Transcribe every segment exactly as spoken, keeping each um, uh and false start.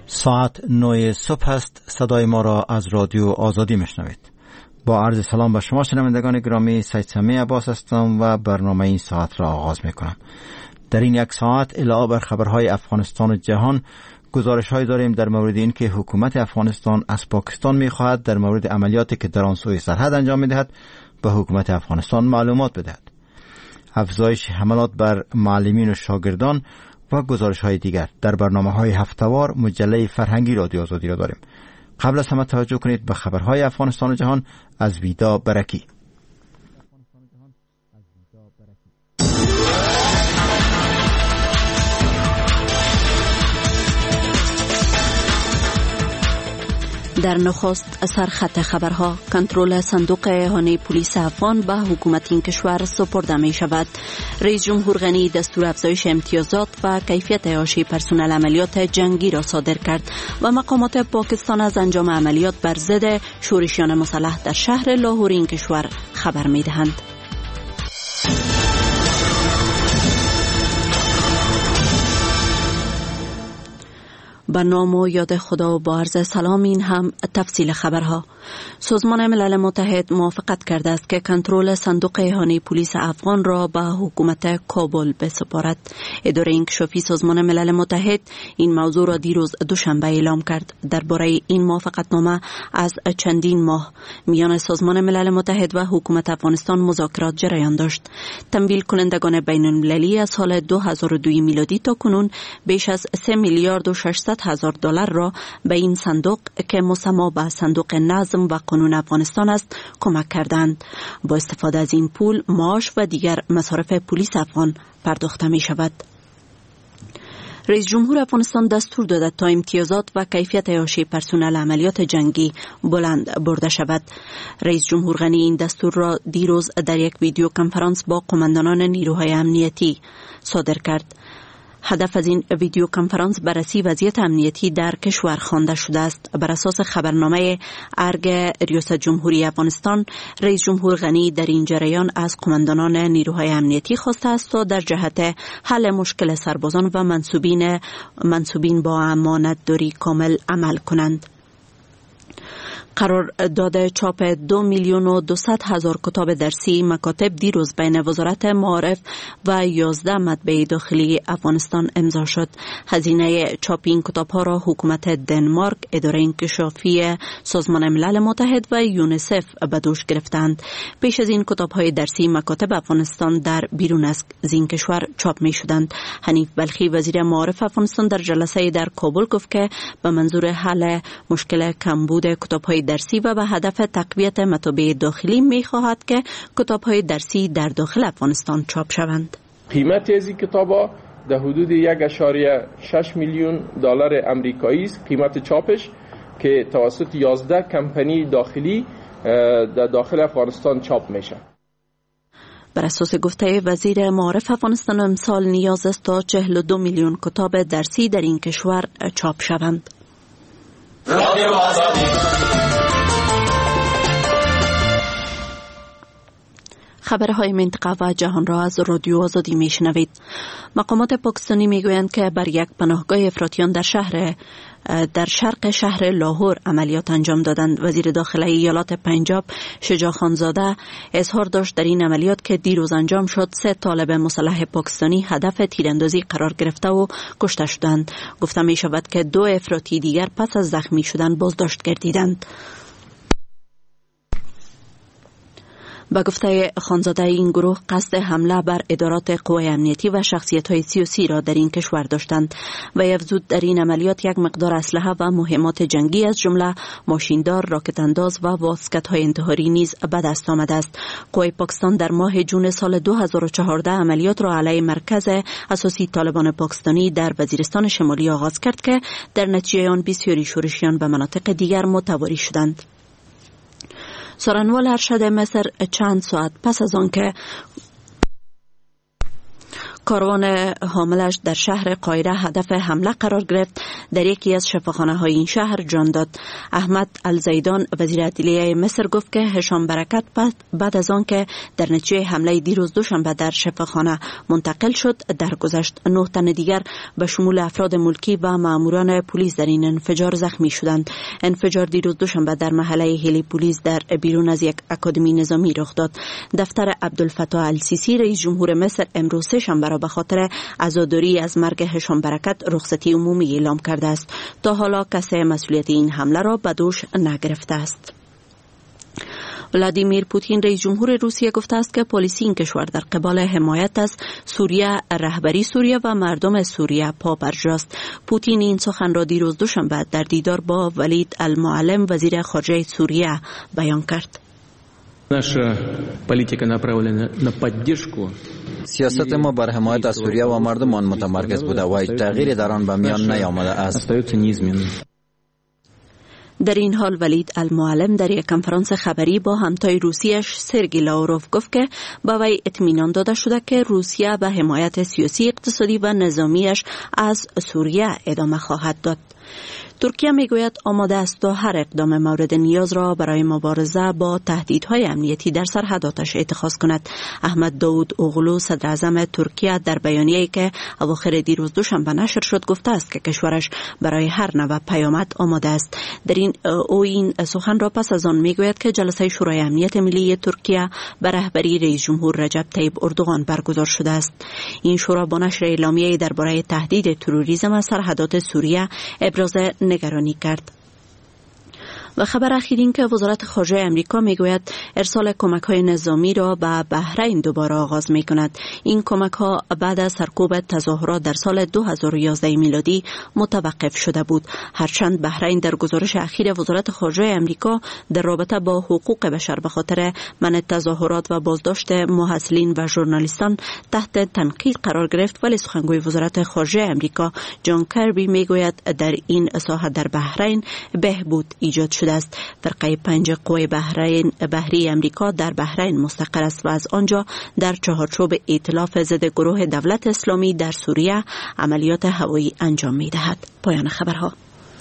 ساعت نه صبح است. صدای ما را از رادیو آزادی میشنوید. با عرض سلام به شما شنوندگان گرامی، سید سمیع عباس هستم و برنامه این ساعت را آغاز میکنم. در این یک ساعت علاوه بر خبرهای افغانستان و جهان، گزارش‌هایی داریم در مورد این که حکومت افغانستان از پاکستان می‌خواهد در مورد عملیاتی که در آن سوی سرحد انجام می‌دهد به حکومت افغانستان معلومات بدهد. افزایش حملات بر معلمین و شاگردان و گزارش‌های دیگر در برنامه‌های هفته‌وار مجله فرهنگی رادیو آزادی را داریم. قبل از همه توجه کنید به خبرهای افغانستان و جهان از ویدا برکی. در نخست سرخط خبرها، کنترل صندوق اعانه پلیس افغان به حکومت این کشور سپرده می شود. رئیس جمهور غنی دستور افزایش امتیازات و کیفیت اعاشه پرسنل عملیات جنگی را صادر کرد و مقامات پاکستان از انجام عملیات بر ضد شورشیان مسلح در شهر لاهور این کشور خبر می دهند. با نام و یاد خدا و با عرض سلام، این هم تفصیل خبرها. سازمان ملل متحد موافقت کرده است که کنترل صندوق اعانه پلیس افغان را به حکومت کابل بسپارد. اداره انکشافی سازمان ملل متحد این موضوع را دیروز دوشنبه اعلام کرد. درباره این موافقتنامه از چندین ماه میان سازمان ملل متحد و حکومت افغانستان مذاکرات جریان داشت. تمویل کنندگان بین المللی از سال دو هزار و دو میلادی تا کنون بیش از سه میلیارد و ششصد هزار دلار را به این صندوق که مسمى به صندوق نظم و قانون افغانستان است کمک کردند. با استفاده از این پول معاش و دیگر مصارف پلیس افغان پرداخته می شود. رئیس جمهور افغانستان دستور داده تا امتیازات و کیفیت اعاشه پرسنل عملیات جنگی بلند برده شود. رئیس جمهور غنی این دستور را دیروز در یک ویدیو کنفرانس با قماندانان نیروهای امنیتی صادر کرد. هدف از این ویدیو کنفرانس بررسی وضعیت امنیتی در کشور خوانده شده است. بر اساس خبرنامه ارگ ریاست جمهوری افغانستان، رئیس جمهور غنی در این جریان از قماندانان نیروهای امنیتی خواسته است تا در جهت حل مشکل سربازان و منصوبین منصوبین با امانتداری کامل عمل کنند. قرار داده چاپ دو میلیون و دویست هزار کتاب درسی مکاتب دیروز بین وزارت معارف و یازده مطبعه داخلی افغانستان امضا شد. هزینه چاپ این کتاب ها را حکومت دنمارک، اداره انکشافی سازمان ملل متحد و یونیسف به دوش گرفتند. پیش از این کتاب های درسی مکاتب افغانستان در بیرون از این کشور چاپ می شدند. حنیف بلخی وزیر معارف افغانستان در جلسه در کابل گفت که به منظور حل مشکل کمبود کتاب های درسی و به هدف تقویت مطابع داخلی می خواهد که کتاب های درسی در داخل افغانستان چاپ شوند. قیمت از این کتابا در حدود یک ممیز شش میلیون دلار امریکایی است. قیمت چاپش که توسط یازده کمپانی داخلی در داخل افغانستان چاپ میشه. بر اساس گفته وزیر معارف افغانستان، امسال نیاز است تا چهل و دو میلیون کتاب درسی در این کشور چاپ شوند. خبرهای منطقه و جهان را از رادیو آزادی میشنوید. مقامات پاکستانی میگویند که بر یک پناهگاه افراطیان در شهر در شرق شهر لاهور عملیات انجام دادند. وزیر داخله ایالات پنجاب شجاع خانزاده اظهار داشت در این عملیات که دیروز انجام شد سه طالب مسلح پاکستانی هدف تیراندازی قرار گرفته و کشته شدند. گفته می شود که دو افراطی دیگر پس از زخمی شدن بازداشت گردیدند. با گفته خانزاده، این گروه قصد حمله بر ادارات قوای امنیتی و شخصیت‌های سیاسی را در این کشور داشتند و افزود در این عملیات یک مقدار اسلحه و مهمات جنگی از جمله ماشیندار، راکت انداز و واسکت‌های انتحاری نیز به دست آمده است. قوای پاکستان در ماه جون سال دو هزار و چهارده عملیات را علیه مرکز اساسی طالبان پاکستانی در وزیرستان شمالی آغاز کرد که در نتیجه آن بسیاری شورشیان به مناطق دیگر متواری شدند. سارنوال ارشد مصر چند ساعت پس از آن که کاروان حاملش در شهر قاهره هدف حمله قرار گرفت. در یکی از شفاخانه های این شهر جان داد. احمد الزیدان وزیر عدلیه مصر گفت که هشام برکت بعد از آن که در نتیجه حمله دیروز دوشنبه در شفاخانه منتقل شد درگذشت. نه تن دیگر به شمول افراد ملکی و ماموران پلیس در این انفجار زخمی شدند. انفجار دیروز دوشنبه در محله هلی پلیس در بیرون از یک اکادمی نظامی رخ داد. دفتر عبدالفتاح السیسی رئیس جمهور مصر امروز سه شنبه را به خاطر عزاداری از مرگ هشام برکت رخصتی عمومی اعلام کرده است. تا حالا کسی مسئولیت این حمله را به دوش نگرفته است. ولادیمیر پوتین رئیس جمهور روسیه گفته است که پالیسی این کشور در قبال حمایت از سوریه، رهبری سوریه و مردم سوریه پابرجاست. پوتین این سخن را دیروز دوشنبه در دیدار با ولید المعلم وزیر خارجه سوریه بیان کرد. سیاست ما بر حمایت از سوریه و مردم آن متمرکز بوده و هیچ تغییری در آن به میان نیامده است. در این حال ولید المعلم در یک کنفرانس خبری با همتای روسیش سرگی لاوروف گفت که با وی اطمینان داده شده که روسیه به حمایت سیاسی، اقتصادی و نظامیش از سوریه ادامه خواهد داد. ترکیه میگوید آماده است تا هر اقدام مورد نیاز را برای مبارزه با تهدیدهای امنیتی در سرحداتش اتخاذ کند. احمد داود اوغلو صدر اعظم ترکیه در بیانیه‌ای که اواخر دیروز دوشنبه نشر شد گفته است که کشورش برای هر نوع پیامد آماده است. در این او این سخن را پس از آن میگوید که جلسه شورای امنیت ملی ترکیه به رهبری رئیس جمهور رجب طیب اردوغان برگزار شده است. این شورا با نشر اعلامیه‌ای درباره تهدید تروریسم از سرحدات سوریه ابراز نگرانی کرد. و خبر اخیر این که وزارت خارجه امریکا میگوید ارسال کمک های نظامی را به بحرین دوباره آغاز می کند. این کمک ها بعد از سرکوب تظاهرات در سال دو هزار و یازده میلادی متوقف شده بود. هرچند بحرین در گزارش اخیر وزارت خارجه امریکا در رابطه با حقوق بشر به خاطر منع تظاهرات و بازداشت محصلین و ژورنالیستان تحت تنقید قرار گرفت، ولی سخنگوی وزارت خارجه امریکا جان کربی میگوید در این ساحه در بحرین بهبود ایجاد شده است. فرقه پنج قوه بحرین بحری امریکا در بحرین مستقر است و از آنجا در چهارچوب ائتلاف ضد گروه دولت اسلامی در سوریه عملیات هوایی انجام می دهد. پایان خبرها.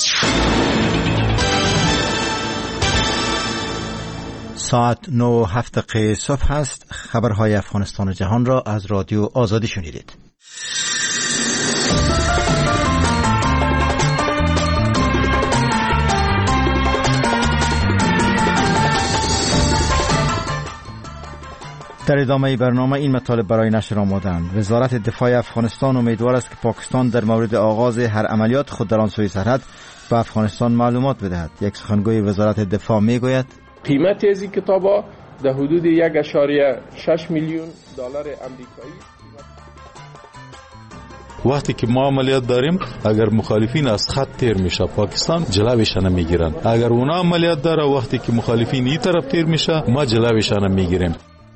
ساعت نه و هفت دقیقه صبح است. خبرهای افغانستان و جهان را از رادیو آزادی شنیدید. در ادامه برنامه این مطالب برای نشر آمدند. وزارت دفاع افغانستان امیدوار است که پاکستان در مورد آغاز هر عملیات خود در آن سوی سرحد به افغانستان معلومات بدهد. یک سخنگوی وزارت دفاع میگوید قیمت از این کتابا در حدود یک اشاریه شش میلیون دلار آمریکایی. وقتی که ما عملیات داریم اگر مخالفین از خط تیر میشه پاکستان جلوشان میگیرن، اگر اونا عملیات داره وقتی که مخالفین این طرف تیر میشه ما جلوشان میگیریم.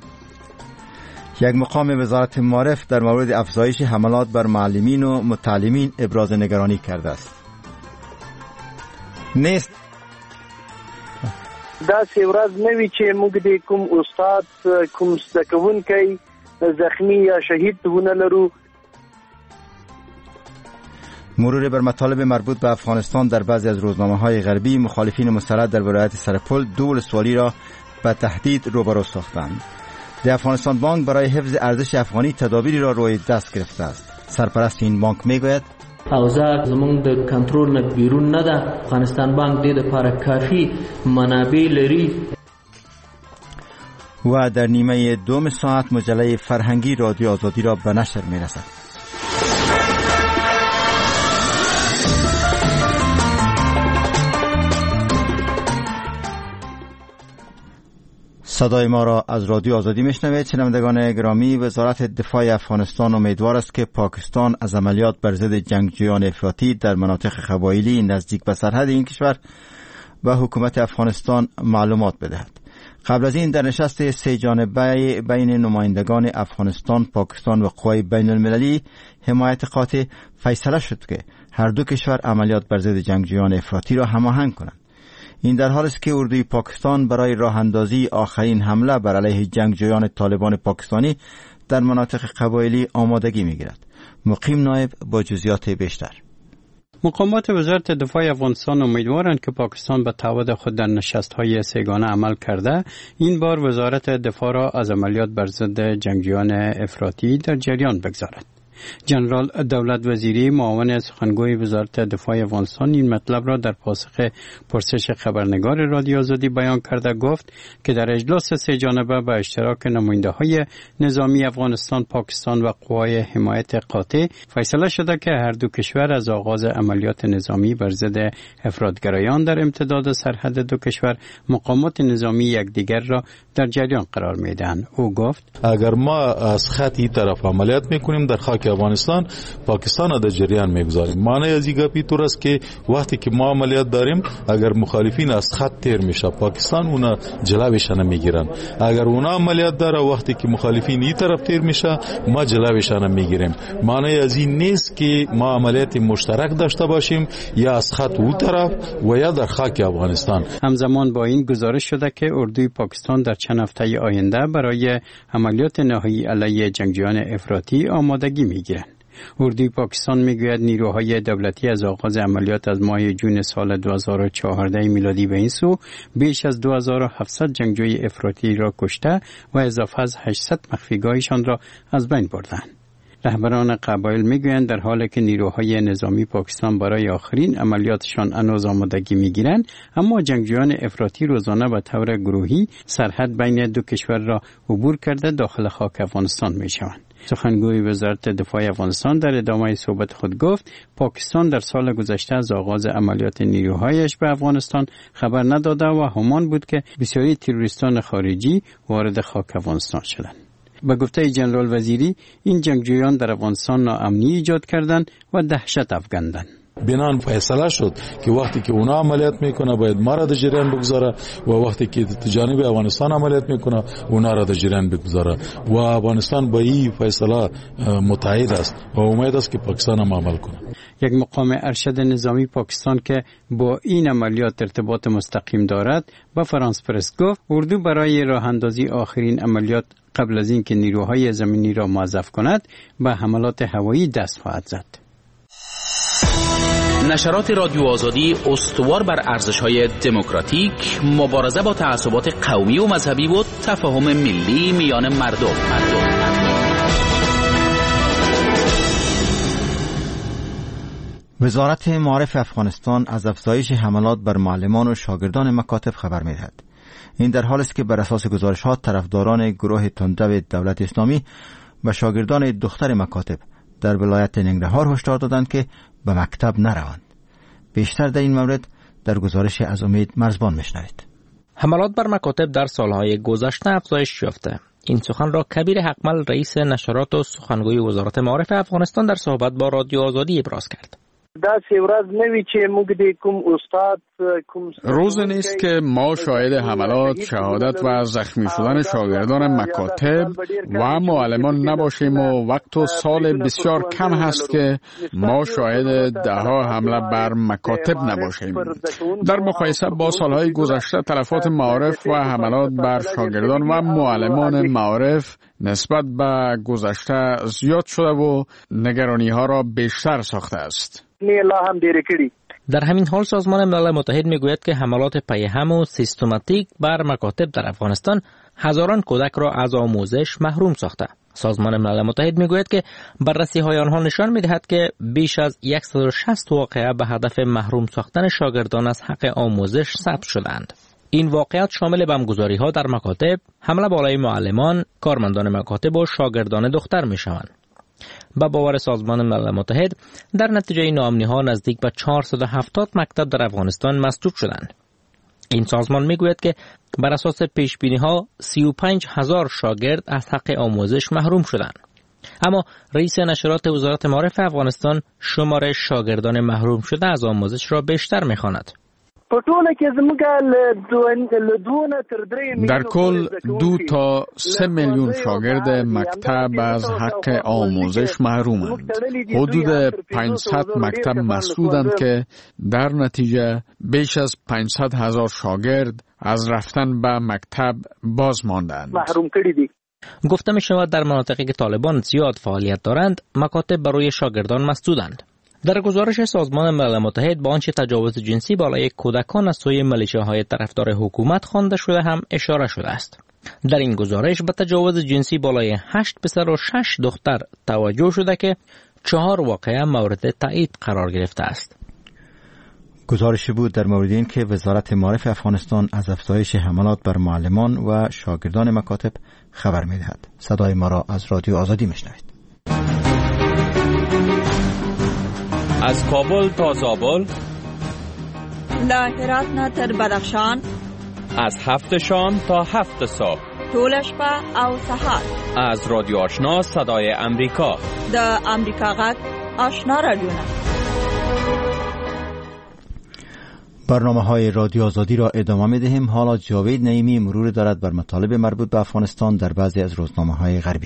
یک مقام وزارت معارف در مورد افزایش حملات بر معلمین و متعلمین ابراز نگرانی کرده است. نیست دا سی ورځ نوی چې موږ د کوم استاد کوم زده‌کوونکی زخمی یا شهید ونه لرو. مرور بر مطالب مربوط به افغانستان در بعضی از روزنامه‌های غربی، مخالفین مسلح در ولایت سرپل دو ولسوالی را به تهدید روبرو ساختند. د افغانستان بانک برای حفظ ارزش افغانی تدابیری را روی دست گرفته است. سرپرست این بانک میگوید اوضاع زمونږ د کنټرول نه بیرون نه ده. افغانستان بانک دې لپاره کافی منابع لري. و در نیمه دوم ساعت مجله فرهنگی رادیو آزادی را به نشر میرسد. صدای ما را از رادیو آزادی میشنوید. شنوندگان گرامی، وزارت دفاع افغانستان امیدوار است که پاکستان از عملیات بر ضد جنگجویان افراطی در مناطق قبایلی نزدیک به سرحد این کشور و حکومت افغانستان معلومات بدهد. قبل از این در نشست سه جانبه بین نمایندگان افغانستان، پاکستان و قوای بین المللی حمایت قاطع فیصله شد که هر دو کشور عملیات بر ضد جنگجویان افراطی را هماهنگ کنند. این در حالی است که اردوی پاکستان برای راه اندازی آخرین حمله بر علیه جنگجویان طالبان پاکستانی در مناطق قبایلی آمادگی می‌گیرد. مقیم نایب با جزئیات بیشتر. مقامات وزارت دفاع افغانستان امیدوارند که پاکستان به تعهد خود در نشست‌های سه‌گانه عمل کرده، این بار وزارت دفاع را از عملیات بر ضد جنگجویان افراطی در جریان بگذارد. جنرال دولت وزیری معاون سخنگوی وزارت دفاع افغانستان این مطلب را در پاسخ پرسش خبرنگار رادیو آزادی بیان کرده. گفت که در اجلاس سه جانبه به اشتراک نماینده‌های نظامی افغانستان، پاکستان و قوای حمایت قاطع فیصله شده که هر دو کشور از آغاز عملیات نظامی بر ضد افراطگرایان در امتداد سرحد دو کشور مقامات نظامی یکدیگر را در جریان قرار میدهند. او گفت اگر ما از خطی طرف عملیات میکنیم در خاک افغانستان، پاکستان را در جریان میگذاریم. معنی از این گپی طور است که وقتی که ما عملیات داریم، اگر مخالفین از خط تیر میشه، پاکستان اونا جلوش نمیگیرن. اگر اونا عملیات داره، وقتی که مخالفین این طرف تیر میشه، ما جلوش نمیگیریم. معنی از این نیست که ما عملیات مشترک داشته باشیم یا از خط اون طرف و یا در خاک افغانستان. همزمان با این گزارش شده که اردوی پاکستان در چند هفته آینده برای عملیات نهایی علیه جنگجویان افراطی آمادگی میگیرند. اردوی پاکستان میگوید نیروهای دولتی از آغاز عملیات از ماه جون سال دو هزار و چهارده میلادی به این سو بیش از دو هزار و هفتصد جنگجوی افراطی را کشته و اضافه از هشتصد مخفیگاهشان را از بین بردند. رهبران قبایل میگویند در حالی که نیروهای نظامی پاکستان برای آخرین عملیاتشان هنوز آمادگی میگیرند، اما جنگجویان افراطی روزانه به طور گروهی سرحد بین دو کشور را عبور کرده داخل خاک افغانستان میشوند. سخنگوی وزارت دفاع افغانستان در ادامه صحبت خود گفت پاکستان در سال گذشته از آغاز عملیات نیروهایش به افغانستان خبر نداده و همان بود که بسیاری تروریستان خارجی وارد خاک افغانستان شدند. به گفته جنرال وزیری، این جنگجویان در افغانستان ناامنی ایجاد کردند و دهشت افکندند. بنان فیصله شد که وقتی که اونا عملیات میکنه باید ما را در جریان بگذاره و وقتی که جانب افغانستان عملیات میکنه اونا را در جریان بگذاره و افغانستان با این فیصله متحد است و امید است که پاکستان هم عمل کنه. یک مقام ارشد نظامی پاکستان که با این عملیات ارتباط مستقیم دارد به فرانس پرس گفت اردو برای راه اندازی آخرین عملیات قبل از اینکه نیروهای زمینی را موظف کند به حملات هوایی دست خواهد زد. نشرات رادیو آزادی استوار بر ارزش‌های دموکراتیک، مبارزه با تعصبات قومی و مذهبی و تفاهم ملی میان مردم. وزارت معارف افغانستان از افزایش حملات بر معلمان و شاگردان مکاتب خبر می‌دهد. این در حالی است که بر اساس گزارش‌ها طرفداران گروه تندرو دولت اسلامی و شاگردان دختر مکاتب در ولایت ننگرهار هشدار دادند که به مکتب نروند. بیشتر در این مورد در گزارش از امید مرزبان میشنوید. حملات بر مکاتب در سالهای گذشته افزایش یافته. این سخن را کبیر حقمل رئیس نشرات و سخنگوی وزارت معارف افغانستان در صحبت با رادیو آزادی ابراز کرد. روز نیست که ما شاهد حملات، شهادت و زخمی شدن شاگردان مکاتب و معلمان نباشیم و وقت و سال بسیار کم هست که ما شاهد دهها حمله بر مکاتب نباشیم. در مقایسه با سالهای گذشته تلفات معارف و حملات بر شاگردان و معلمان معارف نسبت به گذشته زیاد شده و نگرانی ها را بیشتر ساخته است. در همین حال سازمان ملل متحد میگوید که حملات پیهم و سیستماتیک بر مکاتب در افغانستان هزاران کودک را از آموزش محروم ساخته. سازمان ملل متحد میگوید که بررسی های آنها نشان میدهد که بیش از صد و شصت واقعه به هدف محروم ساختن شاگردان از حق آموزش ثبت شدند. این واقعات شامل بمبگذاری ها در مکاتب، حمله بالای معلمان، کارمندان مکاتب و شاگردان دختر میشوند. با باور سازمان ملل متحد در نتیجه ناامنی ها نزدیک به چهارصد و هفتاد مکتب در افغانستان مسدود شدند. این سازمان میگوید که بر اساس پیش بینی ها سی و پنج هزار شاگرد از حق آموزش محروم شدند. اما رئیس نشرات وزارت معارف افغانستان شمار شاگردان محروم شده از آموزش را بیشتر میخواند. در کل دو تا سه میلیون شاگرد مکتب از حق آموزش محرومند. حدود پانصد مکتب مسدودند که در نتیجه بیش از پانصد هزار شاگرد از رفتن به مکتب باز ماندند. گفته می شود در مناطقی که طالبان زیاد فعالیت دارند مکاتب برای شاگردان مسدودند. در گزارش سازمان ملل متحد با آنچه تجاوز جنسی بالای کودکان از سوی ملیشه‌های طرفدار حکومت خوانده شده هم اشاره شده است. در این گزارش به تجاوز جنسی بالای هشت پسر و شش دختر توجه شده که چهار واقعه مورد تایید قرار گرفته است. گزارشی بود در مورد این که وزارت معارف افغانستان از افزایش حملات بر معلمان و شاگردان مکاتب خبر می‌دهد. صدای ما را از رادیو آزادی میشنوید. از کابل تا زابل، له هرات نه تر بدخشان، از هفت شام تا هفت صبح، ټول شپه او سهار، از رادیو آشنا صدای امریکا، د امریکا غږ آشنا رادیو. برنامه های رادیو آزادی را ادامه می دهیم. حالا جاوید نعیمی مرور دارد بر مطالب مربوط به افغانستان در بعضی از روزنامه های غربی.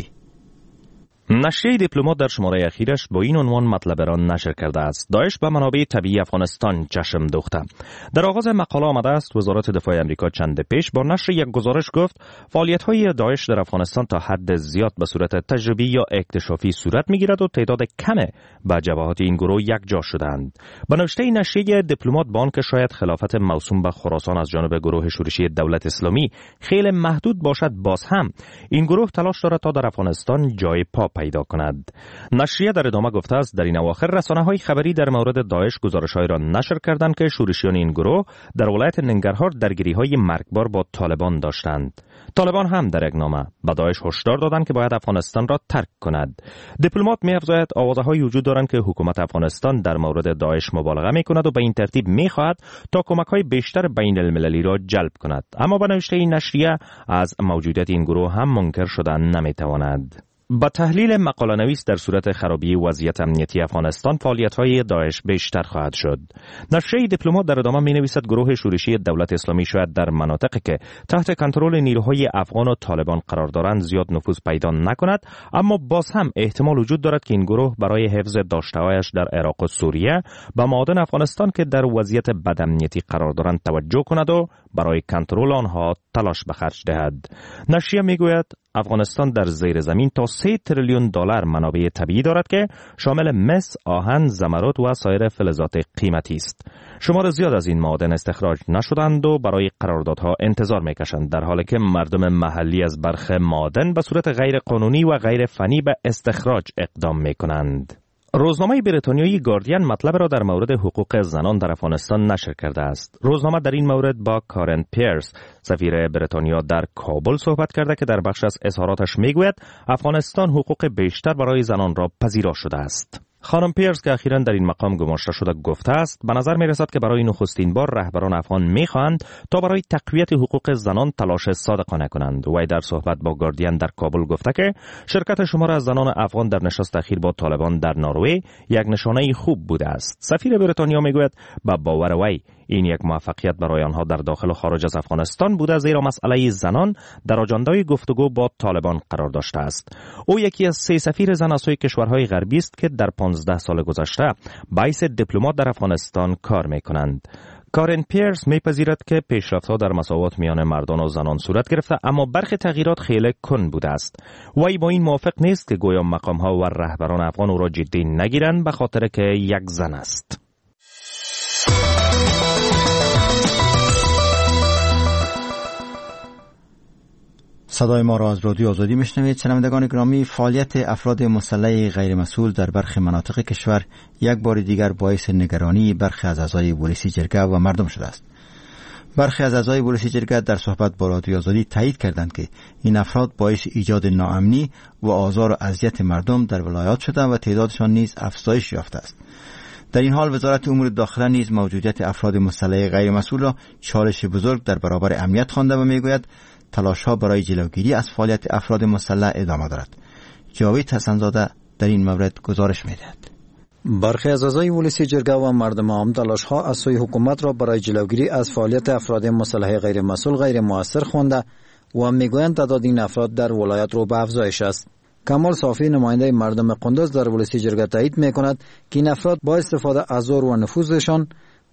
نشریه دیپلمات در شماره اخیرش با این عنوان مطلب را نشر کرده است: داعش به منابع طبیعی افغانستان چشم دوخته. در آغاز مقاله آمده است وزارت دفاع آمریکا چند پیش با نشر یک گزارش گفت فعالیت‌های داعش در افغانستان تا حد زیاد به صورت تجربی یا اکتشافی صورت می‌گیرد و تعداد کم به جبهات این گروه یک جا شدند. به نوشته نشریه دیپلمات با آنکه شاید خلافت موسوم به خراسان از جانب گروه شورشی دولت اسلامی خیلی محدود باشد، باز هم این گروه تلاش دارد تا در افغانستان جای پا پیدا کند. نشریه در ادامه گفته است در این اواخر رسانه‌های خبری در مورد داعش گزارش‌هایی را نشر کردند که شورشیان این گروه در ولایت ننگرهار درگیری‌های مرگبار با طالبان داشتند. طالبان هم در یک نامه به داعش هشدار دادند که باید افغانستان را ترک کند. دیپلمات می‌افزاید آوازه‌هایی وجود دارند که حکومت افغانستان در مورد داعش مبالغه می‌کند و به این ترتیب می‌خواهد تا کمک‌های بیشتر بین المللی را جلب کند. اما به نوشته این نشریه از موجودیت این گروه هم منکر شدن نمی‌تواند. با تحلیل مقاله نویس در صورت خرابی وضعیت امنیتی افغانستان فعالیت‌های داعش بیشتر خواهد شد. نشریه دیپلمات در ادامه می‌نویسد گروه شورشی دولت اسلامی شاید در مناطقی که تحت کنترل نیروهای افغان و طالبان قرار دارند زیاد نفوذ پیدا نکند، اما باز هم احتمال وجود دارد که این گروه برای حفظ داشته‌هایش در عراق و سوریه و معادن افغانستان که در وضعیت بدامنیتی قرار دارند توجه کند و برای کنترل آنها تلاش به خرج دهد. نشریه می‌گوید افغانستان در زیر زمین تا سه تریلیون دلار منابع طبیعی دارد که شامل مس، آهن، زمرد و سایر فلزات قیمتی است. شمار زیاد از این معادن استخراج نشدند و برای قراردادها انتظار میکشند، در حالی که مردم محلی از برخی معادن به صورت غیر قانونی و غیر فنی به استخراج اقدام میکنند. روزنامه بریتانیایی گاردین مطلب را در مورد حقوق زنان در افغانستان نشر کرده است. روزنامه در این مورد با کارن پیرس، سفیر بریتانیا در کابل صحبت کرده که در بخش از اظهاراتش میگوید افغانستان حقوق بیشتر برای زنان را پذیرا شده است. خانم پیرس که اخیراً در این مقام گماشته شده گفته است به نظر می رسد که برای نخستین بار رهبران افغان می خواهند تا برای تقویت حقوق زنان تلاش صادقانه کنند. وی در صحبت با گاردین در کابل گفته که شرکت شمار از زنان افغان در نشست اخیر با طالبان در نروژ یک نشانه خوب بوده است. سفیر بریتانیا می گوید با باور وی این یک موفقیت برای آنها در داخل و خارج از افغانستان بوده، زیرا مسئله زنان در آجندای گفتگو با طالبان قرار داشته است. او یکی از سه سفیر زن از سوی کشورهای غربی است که در پانزده سال گذشته باعث دیپلمات در افغانستان کار می‌کنند. کارن پیرس میپذیرد که پیشرفت‌ها در مساوات میان مردان و زنان صورت گرفته، اما برخی تغییرات خیلی کند بوده است. وی با این موافق نیست که گویا مقام‌ها و رهبران افغان او را جدی نگیرند به خاطر که یک زن است. صدای ما را از رادیو آزادی میشنوید. شنوندگان گرامی، فعالیت افراد مسلح غیر مسئول در برخی مناطق کشور یک بار دیگر باعث نگرانی برخی از اعضای پلیسی جرگه و مردم شده است. برخی از اعضای پلیسی جرگه در صحبت با رادیو آزادی تایید کردند که این افراد باعث ایجاد ناامنی و آزار و اذیت مردم در ولایات شدند و تعدادشان نیز افزایش یافته است. در این حال وزارت امور داخله نیز موجودیت افراد مسلح غیر مسئول را چالش بزرگ در برابر امنیت خوانده و میگوید تلاش‌ها برای جلوگیری از فعالیت افراد مسلح ادامه دارد. جاوید حسن‌زاده در این مورد گزارش می‌دهد. برخی از اعضای پلیس جرگه و مردم عام تلاش‌ها از سوی حکومت را برای جلوگیری از فعالیت افراد مسلح غیر مسئول غیر مؤثر خوانده و میگویند تعداد این افراد در ولایت رو به افزایش است. کمال صافی نماینده مردم قندوز در پلیس جرگه تایید می‌کند که این افراد با استفاده از زور و نفوذشان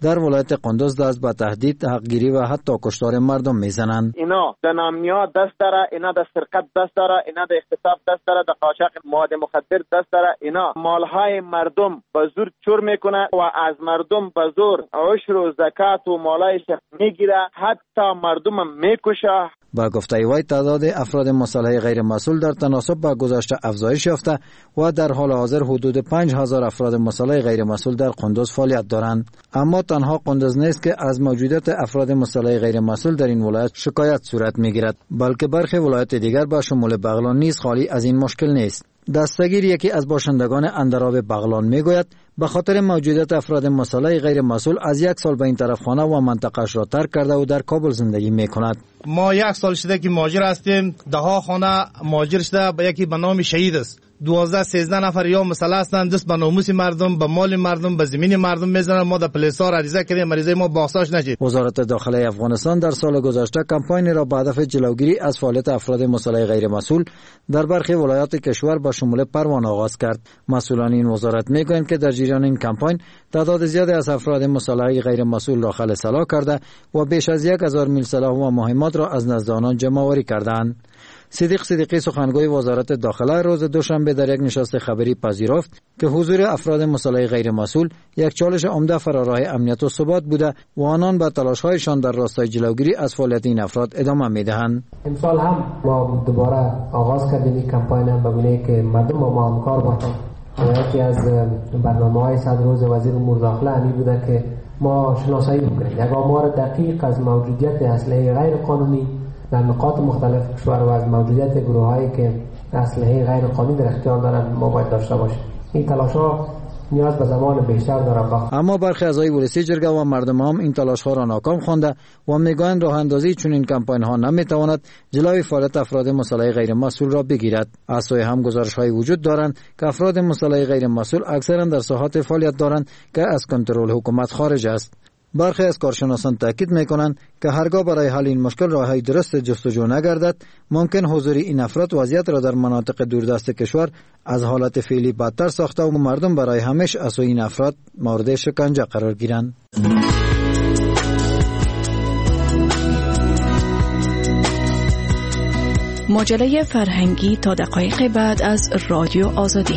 در ولایت قندوز دست به تهدید، حقگیری و حتی کشتار مردم میزنند. اینا در نامنیا دست داره، اینا در سرقت دست داره، اینا در اغتصاب دست داره، در قاچاق مواد مخدر دست داره. اینا مالهای مردم به زور چور میکنه و از مردم به زور عشر و زکات و مالایش میگیره، حتی مردم میکشه. با گفته وی تعداد افراد مسلح غیر مسئول در تناسب با گذشته افزایش یافته و در حال حاضر حدود پنج هزار افراد مسلح غیر مسئول در قندوز فعالیت دارند. اما تنها قندوز نیست که از موجودیت افراد مسلح غیر مسئول در این ولایت شکایت صورت میگیرد، بلکه برخی ولایات دیگر با شمول بغلان نیز خالی از این مشکل نیست. دستگیر یکی از باشندگان اندراب بغلان میگوید به خاطر موجودیت افراد مسلح غیر مسئول از یک سال به این طرف خانه و منطقه‌اش را ترک کرده و در کابل زندگی میکند. ما یک سال شده که مهاجر هستیم، ده ها خانه مهاجر شده به یکی به نام شهید است. دوازده سیزده نفر یا مسلح هستند، دست به ناموس مردم، به مال مردم، به زمین مردم میزنند. ما در پلیسا عریضه کردیم عریضه ما بازداشت نشد. وزارت داخله افغانستان در سال گذشته کمپاینی را به هدف جلوگیری از فعالیت افراد مسلح غیر مسئول در برخی ولایات کشور با شمول پروان آغاز کرد. مسئولان این وزارت میگویند که در جریان این کمپاین تعداد زیادی از افراد مسلح غیر مسئول را خلع کرده و بیش از یک هزار میل سلاح و مهمات را از نزد آنان جمع آوری کردند. صدیق صدیقی سخنگوی وزارت داخله روز دوشنبه در یک نشست خبری پذیرفت که حضور افراد مسلح غیر مسئول یک چالش عمده فراراه امنیت و ثبات بوده و آنان به تلاش‌هایشان در راستای جلوگیری از فعالیت این افراد ادامه می‌دهند. امسال هم ما دوباره آغاز کردیم این کمپاین به گونه که مردم با ما همکار باشند. یکی از برنامه‌های صد روز وزیر امور داخله همی بوده که ما شناسایی بکنیم یک آمار دقیق از موجودیت اسلحه غیر قانونی در نقاط مختلف کشور و از موجودیت گروه‌هایی که اسلحه غیر قانونی در اختیار دارند ما باید داشته باشیم. این تلاش‌ها نیاز به زمان بیشتر دارد. اما برخی اعضای ولسی جرگه و مردم هم این تلاش‌ها را ناکام خوانده و میگویند راه اندازی چون این کمپاین‌ها نمیتواند جلوی فعالیت افراد مسلح غیر مسئول را بگیرد. از سوی هم گزارش‌های وجود دارند که افراد مسلح غیر مسئول اکثرا در ساحات فعالیت دارند که از کنترل حکومت خارج است. برخی از کارشناسان تاکید میکنند که هرگاه برای حل این مشکل راهی درست جستجو نگردد ممکن حضور این افراد وضعیت را در مناطق دوردست کشور از حالت فعلی بدتر ساخته و مردم برای همیشه از این افراد مورد شکنجه قرار گیرند. مجله فرهنگی تا دقایق بعد از رادیو آزادی.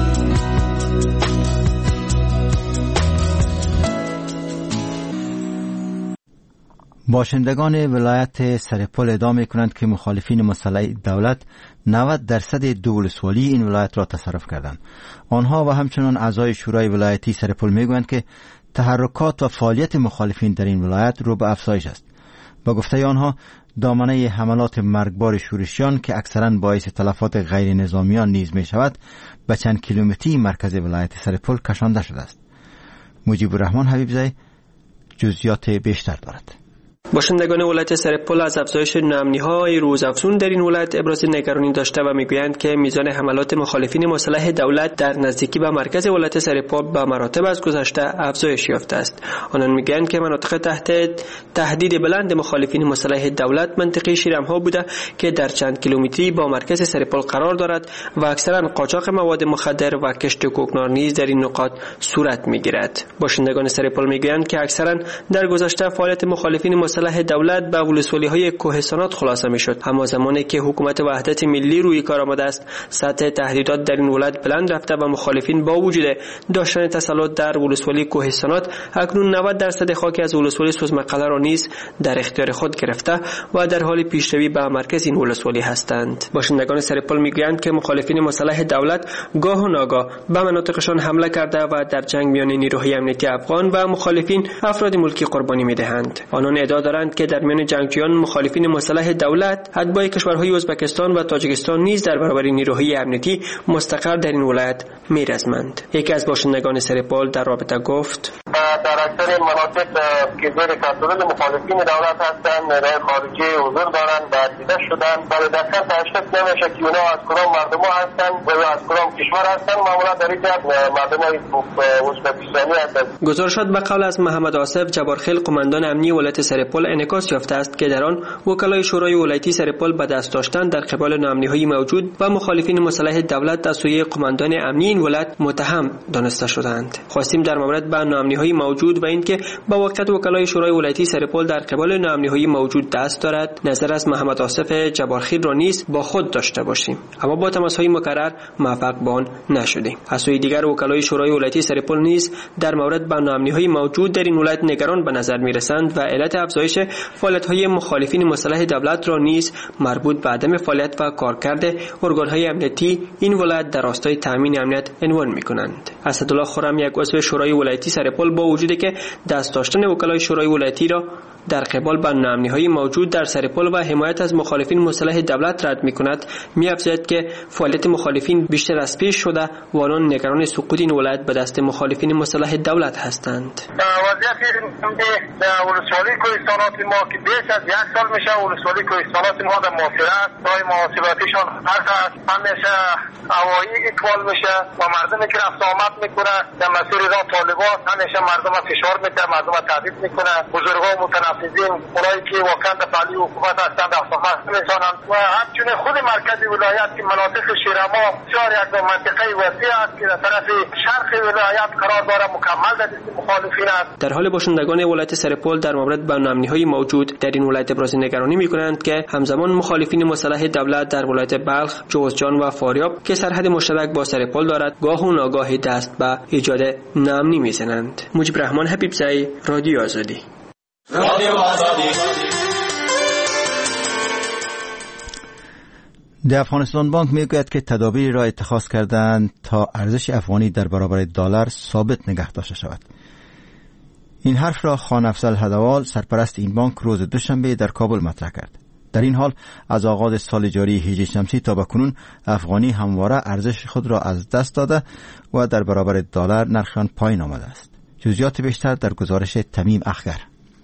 باشندگان ولایت سرپل ادعا می‌کنند که مخالفین مسلح دولت نود درصد دو ولسوالی این ولایت را تصرف کردند. آنها و همچنان اعضای شورای ولایتی سرپل میگویند که تحرکات و فعالیت مخالفین در این ولایت رو به افزایش است. با گفته آنها دامنه حملات مرگبار شورشیان که اکثراً باعث تلفات غیر نظامیان نیز می شود به چند کیلومتری مرکز ولایت سرپل کشانده شده است. مجیب الرحمن حبیبزاده جزئیات بیشتر دارد. باشندگان ولایت سرپل از افزایش ناامنی‌های روزافزون در این ولایت ابراز نگرانی داشته و میگویند که میزان حملات مخالفین مسلح دولت در نزدیکی به مرکز ولایت سرپل به مراتب از گذشته افزایش یافته است. آنان میگویند که مناطق تحت تهدید بلند مخالفین مسلح دولت منطقه شیرم‌ها بوده که در چند کیلومتری با مرکز سرپل قرار دارد و اکثرا قاچاق مواد مخدر و کشت کوکنار نیز در این نقاط صورت میگیرد. باشندگان سرپل میگویند که اکثرا در گذشته فعالیت مخالفین مسلح دولت به ولسوالی‌های کوهستانات خلاصه می‌شد، اما زمانی که حکومت وحدت ملی روی کار آمده است سطح تهدیدات در این ولایت بلند رفته و مخالفین با وجود داشتن تسلط در ولسوالی کوهستانات اکنون نود درصد خاک از ولسوالی سوزمقله را نیز در اختیار خود گرفته و در حال پیشروی به مرکز این ولسوالی هستند. باشندگان سرپل می‌گویند که مخالفین مسلح دولت گاه و ناگاه به مناطقشان حمله کرده و در جنگ میان نیروهای امنیتی افغان و مخالفین افراد ملکی قربانی می‌دهند. آنان ادعا دارند که در میان جنگجویان مخالفین مسلح دولت اتباع کشورهای ازبکستان و تاجیکستان نیز در برابر نیروهای امنیتی مستقر در این ولایت میرزمند. یکی از باشندگان سرپل در رابطه گفت: در اکثر مناطق که زیر کنترل مخالفین دولت هستند نیروهای خارجی حضور دارند و دیده شدند ولی دقیقاً تشخیص نمیشه که اونا از کدام مردم هستند و از کدام کشور هستند. معمولا در این جهت مردمای ازبکستانی هستند. گزارشات به قول از محمد آصف جبارخیل قماندان امنی ولایت سرپل انعکاس یافته است که در آن وکلای شورای ولایتی سرپل به دست داشتن در قبال ناامنی‌های موجود و مخالفین مسلح دولت از سوی قماندان امنی این ولایت متهم دانسته شدند. خواستیم در مورد به ناامنی‌های موجود و اینکه با وقت وکلای شورای ولایتی سرپل در قبال ناامنی‌های موجود دست دارد نظر از محمد آصف جبارخیل را نیز با خود داشته باشیم، اما با تماس‌های مکرر موفق به آن نشدیم. از سوی دیگر وکلای شورای ولایتی سرپل نیز در مورد با ناامنی‌های موجود در این ولایت نگران به نظر می‌رسند و علت افزایش فعالیت‌های مخالفین مسلح دولت را نیز مربوط به عدم فعالیت و کارکرد ارگان‌های امنیتی این ولایت در راستای تامین امنیت عنوان می‌کنند. اسدالله خرم یک عضو شورای ولایتی سرپل با وجودی که دست داشتن وکلای شورای ولایتی را در قبال با ناامنی‌های موجود در سرپل و حمایت از مخالفین مسلح دولت رد می‌کند، می‌افزاید که فعالیت مخالفین بیشتر از پیش شده و آنان نگران سقوط این ولایت به دست مخالفین مسلح دولت هستند. وضعیت در ولسوالی کوهستانات ما که بیش از یک سال میشه ولسوالی کوهستانات ما در محاصره است، راه محاسباتیشان هست است، همیشه هوایی اکوال میشه و مردمی که رفت آمد میکنه در مسیر راه طالبان همیشه مردم فشار میده، مردم تهدید میکنه. بزرگان متنفذین اونایی که واقعا در پهلوی حکومت هستند دستمزد میزنند و همچنین خود مرکز ولایت که مناطق شیرما بسیار یک منطقه وسیع است که در طرف شرق ولایت قرار داره، مکمل در دست مخالفین است. در حال باشندگان ولایت سرپل در مورد بدنامنی‌های موجود در این ولایت ابراز نگرانی می‌کنند که همزمان مخالفین مسلح دولت در ولایت بلخ، جوزجان و فاریاب که سرحد مشترک با سرپل دارد گاه و ناگاه دست به ایجاد ناامنی می‌زنند. مجیب رحمان حبیبزئی، رادیو آزادی. رادیو آزادی. در افغانستان بانک میگوید که تدابیری را اتخاذ کردند تا ارزش افغانی در برابر دلار ثابت نگه داشته شود. این حرف را خان افضل هدوال سرپرست این بانک روز دوشنبه در کابل مطرح کرد. در این حال از آغاز سال جاری هجری شمسی تا بکنون افغانی همواره ارزش خود را از دست داده و در برابر دلار نرخشان پایین آمده است. جزئیات بیشتر در گزارش تمیم اخگر.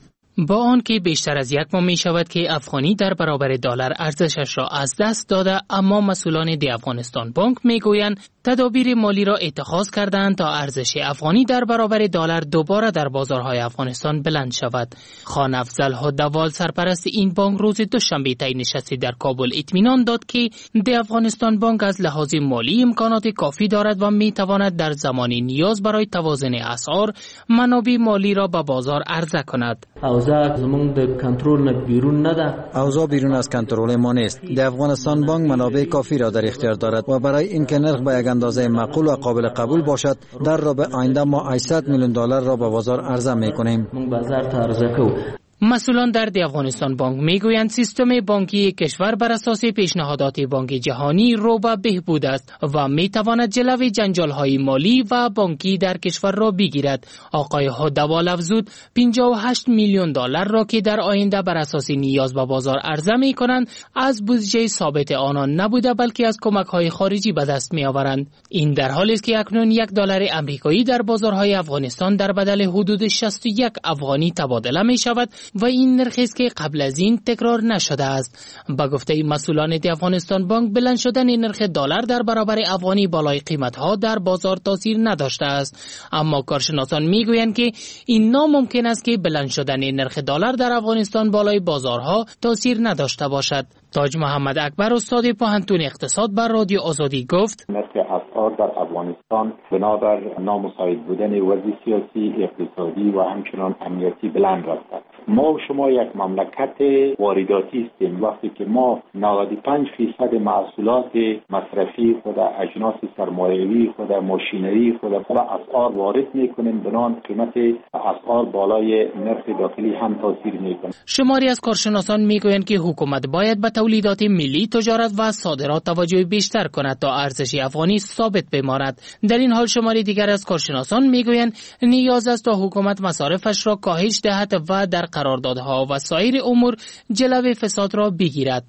با آن که بیشتر از یک ماه می شود که افغانی در برابر دلار ارزشش را از دست داده، اما مسئولان دی افغانستان بانک می گویند تدابیر مالی را اتخاذ کردند تا ارزش افغانی در برابر دلار دوباره در بازارهای افغانستان بلند شود. خان افضل هدوال سرپرست این بانک روز دوشنبه طی نشستی در کابل اطمینان داد که دی افغانستان بانک از لحاظ مالی امکانات کافی دارد و می تواند در زمان نیاز برای توازن اسعار منابع مالی را به بازار عرضه کند. اوضاع زمون د کنترل نه بیرون نه ده. اوضاع بیرون از کنترل ما نیست. دی افغانستان بانک منابع کافی را در اختیار دارد و برای اینکه نرخ به یک اندازه معقول و قابل قبول باشد در را به آینده ما هشتصد میلیون دلار را به بازار عرضه می‌کنیم. من بازار ته عرضه کوو. مسئولان در دی افغانستان بانک میگویند سیستم بانکی کشور بر اساس پیشنهادات بانک جهانی رو به بهبود است و میتواند جلوی جنجال‌های مالی و بانکی در کشور را بگیرد. آقای هدوال افزود پنجاه و هشت میلیون دلار را که در آینده بر اساس نیاز به بازار عرضه میکنند از بودجه ثابت آنان نبوده بلکه از کمک‌های خارجی به دست میآورند. این در حالی است که اکنون یک دلار آمریکایی در بازارهای افغانستان در بدل حدود شصت و یک افغانی تبادله می شود و این نرخ است که قبل از این تکرار نشده است. با گفته مسئولان دی افغانستان بانک بلند شدن نرخ دلار در برابر افغانی بالای قیمت‌ها در بازار تاثیر نداشته است، اما کارشناسان میگویند که این ناممکن است که بلند شدن نرخ دلار در افغانستان بالای بازارها تاثیر نداشته باشد. تاج محمد اکبر استاد پوهنتون اقتصاد بر رادیو آزادی گفت نرخ اسعار در افغانستان بنابر نامساعد بودن وضع سیاسی، اقتصادی و همچنان امنیتی بلند رفته. ما و شما یک مملکت وارداتی هستیم. وقتی که ما نود و پنج فیصد محصولات مصرفی خود، اجناس سرمایه‌ای خود، ماشینری خود خود اسعار وارد میکنیم، بنان قیمت اسعار بالای نرخ داخلی هم تاثیر میکنه. شماری از کارشناسان میگویند که حکومت باید به تولیدات ملی، تجارت و صادرات توجه بیشتر کند تا ارزش افغانی ثابت بماند. در این حال شماری دیگر از کارشناسان میگویند نیاز است تا حکومت مصارفش را کاهش دهد و در قراردادها و سایر امور جلوه فساد را بگیرد.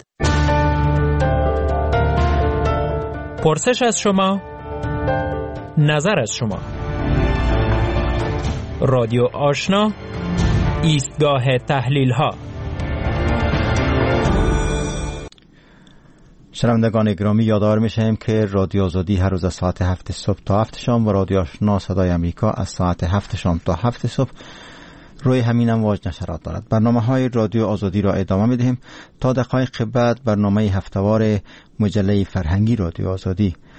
پرسش از شما، نظر از شما. رادیو آشنا، ایستگاه تحلیل ها. شنوندگان گرامی، یادآور می‌شویم که رادیو آزادی هر روز از ساعت هفت صبح تا هفت شام و رادیو آشنا صدای امریکا از ساعت هفت شام تا هفت صبح روی همین امواج نشرات دارد. برنامه‌های رادیو آزادی را ادامه می‌دهیم. تا دقایق بعد برنامه هفته‌وار مجله فرهنگی رادیو آزادی.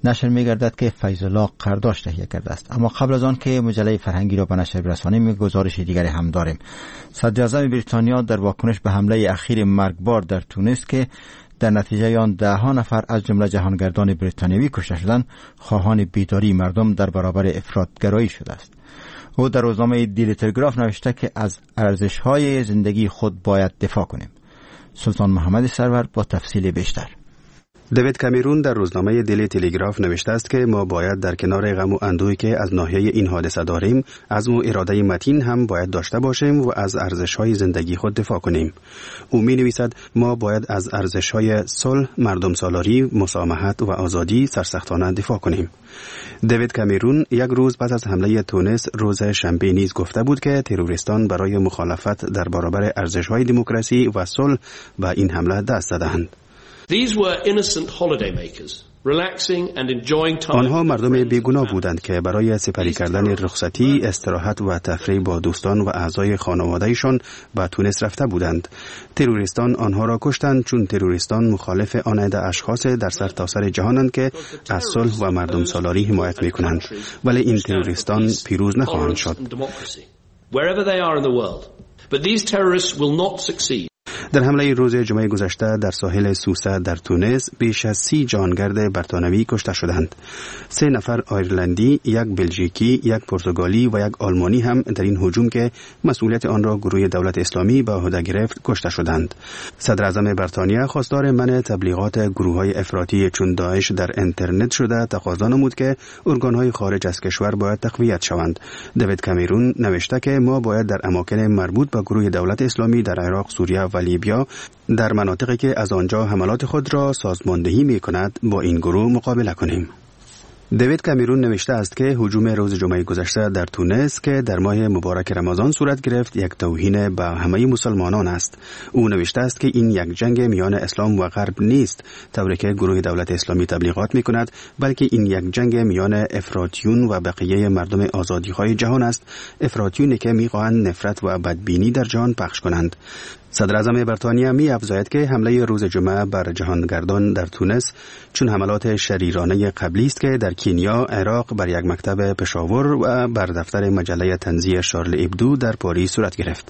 نشر می‌گردد که فیض الله قرداش تهیه کرده است. اما قبل از آن که مجله فرهنگی را به نشر برسانیم، گزارش دیگری هم داریم. صدر اعظم بریتانیا در واکنش به حمله اخیر مرگبار در تونس که در نتیجه آن ده ها نفر از جمله جهانگردان بریتانیایی کشته شدند، خواهان بیداری مردم در برابر افراطگرایی شده است. او در روزنامه دیلی تلگراف نوشته که از ارزش‌های زندگی خود باید دفاع کنیم. سلطان محمد سرور با تفصیل بیشتر. دیوید کامرون در روزنامه دیلی تلگراف نوشته است که ما باید در کنار غم و اندوهی که از ناحیه این حادثه داریم، عزم و اراده متین هم باید داشته باشیم و از ارزش‌های زندگی خود دفاع کنیم. او می نویسد ما باید از ارزش‌های صلح، مردم سالاری، مسامحت و آزادی سرسختانه دفاع کنیم. دیوید کامرون یک روز پس از حمله تونس روز شنبه نیز گفته بود که تروریستان برای مخالفت در برابر ارزش‌های دموکراسی و صلح به این حمله دست زدند. These were innocent holidaymakers, relaxing and enjoying time. آنها مردم بیگناه بودند که برای سپری کردن رخصتی، استراحت و تفریح با دوستان و اعضای خانواده‌شان به تونس رفته بودند. تروریستان آنها را کشتند چون تروریستان مخالف آن عده اشخاص در سرتاسر جهانند که از صلح و مردم سالاری حمایت می‌کنند، ولی این تروریستان پیروز نخواهند شد. Wherever they are in the world, but these terrorists will not succeed. در حمله روز جمعه گذشته در ساحل سوسه در تونس بیش از سی جهانگرد برتانوی کشته شدند. سه نفر آیرلندی، یک بلژیکی، یک پرتغالی و یک آلمانی هم در این هجوم که مسئولیت آن را گروه دولت اسلامی به عهده گرفت کشته شدند. صدر اعظم بریتانیا خواستار منع تبلیغات گروه‌های افراطی چون داعش در اینترنت شده تقاضا نمود که ارگان‌های خارج از کشور باید تقویت شوند. دیوید کامرون نوشته که ما باید در اماکن مربوط به گروه دولت اسلامی در عراق، سوریه و لیبیا در مناطقی که از آنجا حملات خود را سازماندهی می کند با این گروه مقابله کنیم. دیوید کامرون نوشته است که هجوم روز جمعه گذشته در تونس که در ماه مبارک رمضان صورت گرفت یک توهین به همه مسلمانان است. او نوشته است که این یک جنگ میان اسلام و غرب نیست، طوری که گروه دولت اسلامی تبلیغات می کند، بلکه این یک جنگ میان افراطیون و بقیه مردم آزادی‌های جهان است، افراطیونی که می‌خواهند نفرت و بدبینی در جهان پخش کنند. صدر اعظم بریتانیا می افزاید که حمله روز جمعه بر جهانگردان در تونس چون حملات شریرانه قبلی است که در کنیا، عراق بر یک مکتب پشاور و بر دفتر مجله طنزی شارل ابدو در پاریس صورت گرفت.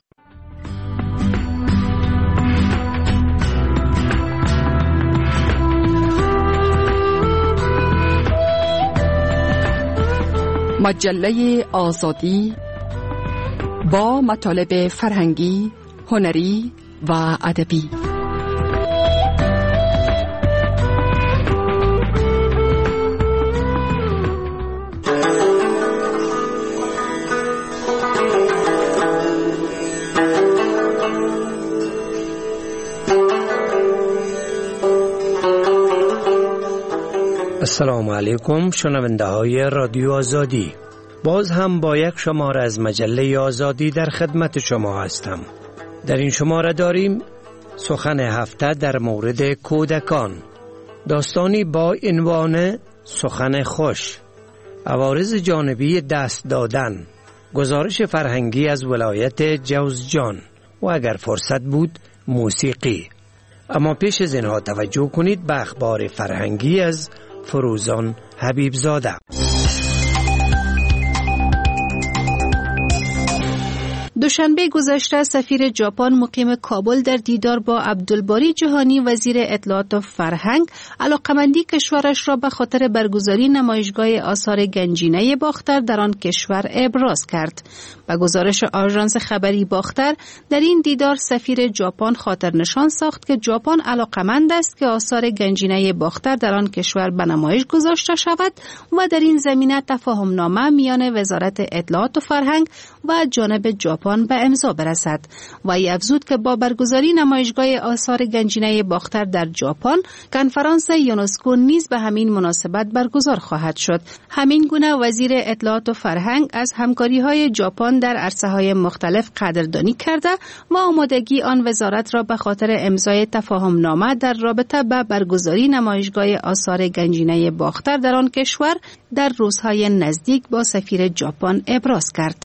مجله آزادی با مطالب فرهنگی، هنری و ادبی. السلام علیکم شنونده های رادیو آزادی. باز هم با یک شماره از مجله آزادی در خدمت شما هستم. در این شماره داریم سخن هفته در مورد کودکان، داستانی با عنوان سخن خوش، عوارض جانبی دست دادن، گزارش فرهنگی از ولایت جوزجان و اگر فرصت بود موسیقی. اما پیش از اینها توجه کنید به اخبار فرهنگی از فروزان حبیبزاده. دوشنبه گذشته سفیر ژاپن مقیم کابل در دیدار با عبدالباری جهانی وزیر اطلاعات و فرهنگ علاقمندی کشورش را به خاطر برگزاری نمایشگاه آثار گنجینه باختر در آن کشور ابراز کرد. به گزارش آژانس خبری باختر در این دیدار سفیر ژاپن خاطر نشان ساخت که ژاپن علاقمند است که آثار گنجینه باختر در آن کشور به نمایش گذاشته شود و در این زمینه تفاهم نامه میان وزارت اطلاعات و فرهنگ و جانب ژاپن به امضا برسد. و ای افزود که با برگزاری نمایشگاه آثار گنجینه باختر در ژاپن کنفرانس یونسکو نیز به همین مناسبت برگزار خواهد شد. همین گونه وزیر اطلاعات و فرهنگ از همکاری‌های ژاپن در عرصه‌های مختلف قدردانی کرده و آمادگی آن وزارت را به خاطر امضای تفاهم نامه در رابطه با برگزاری نمایشگاه آثار گنجینه باختر در آن کشور در روزهای نزدیک با سفیر ژاپن ابراز کرد.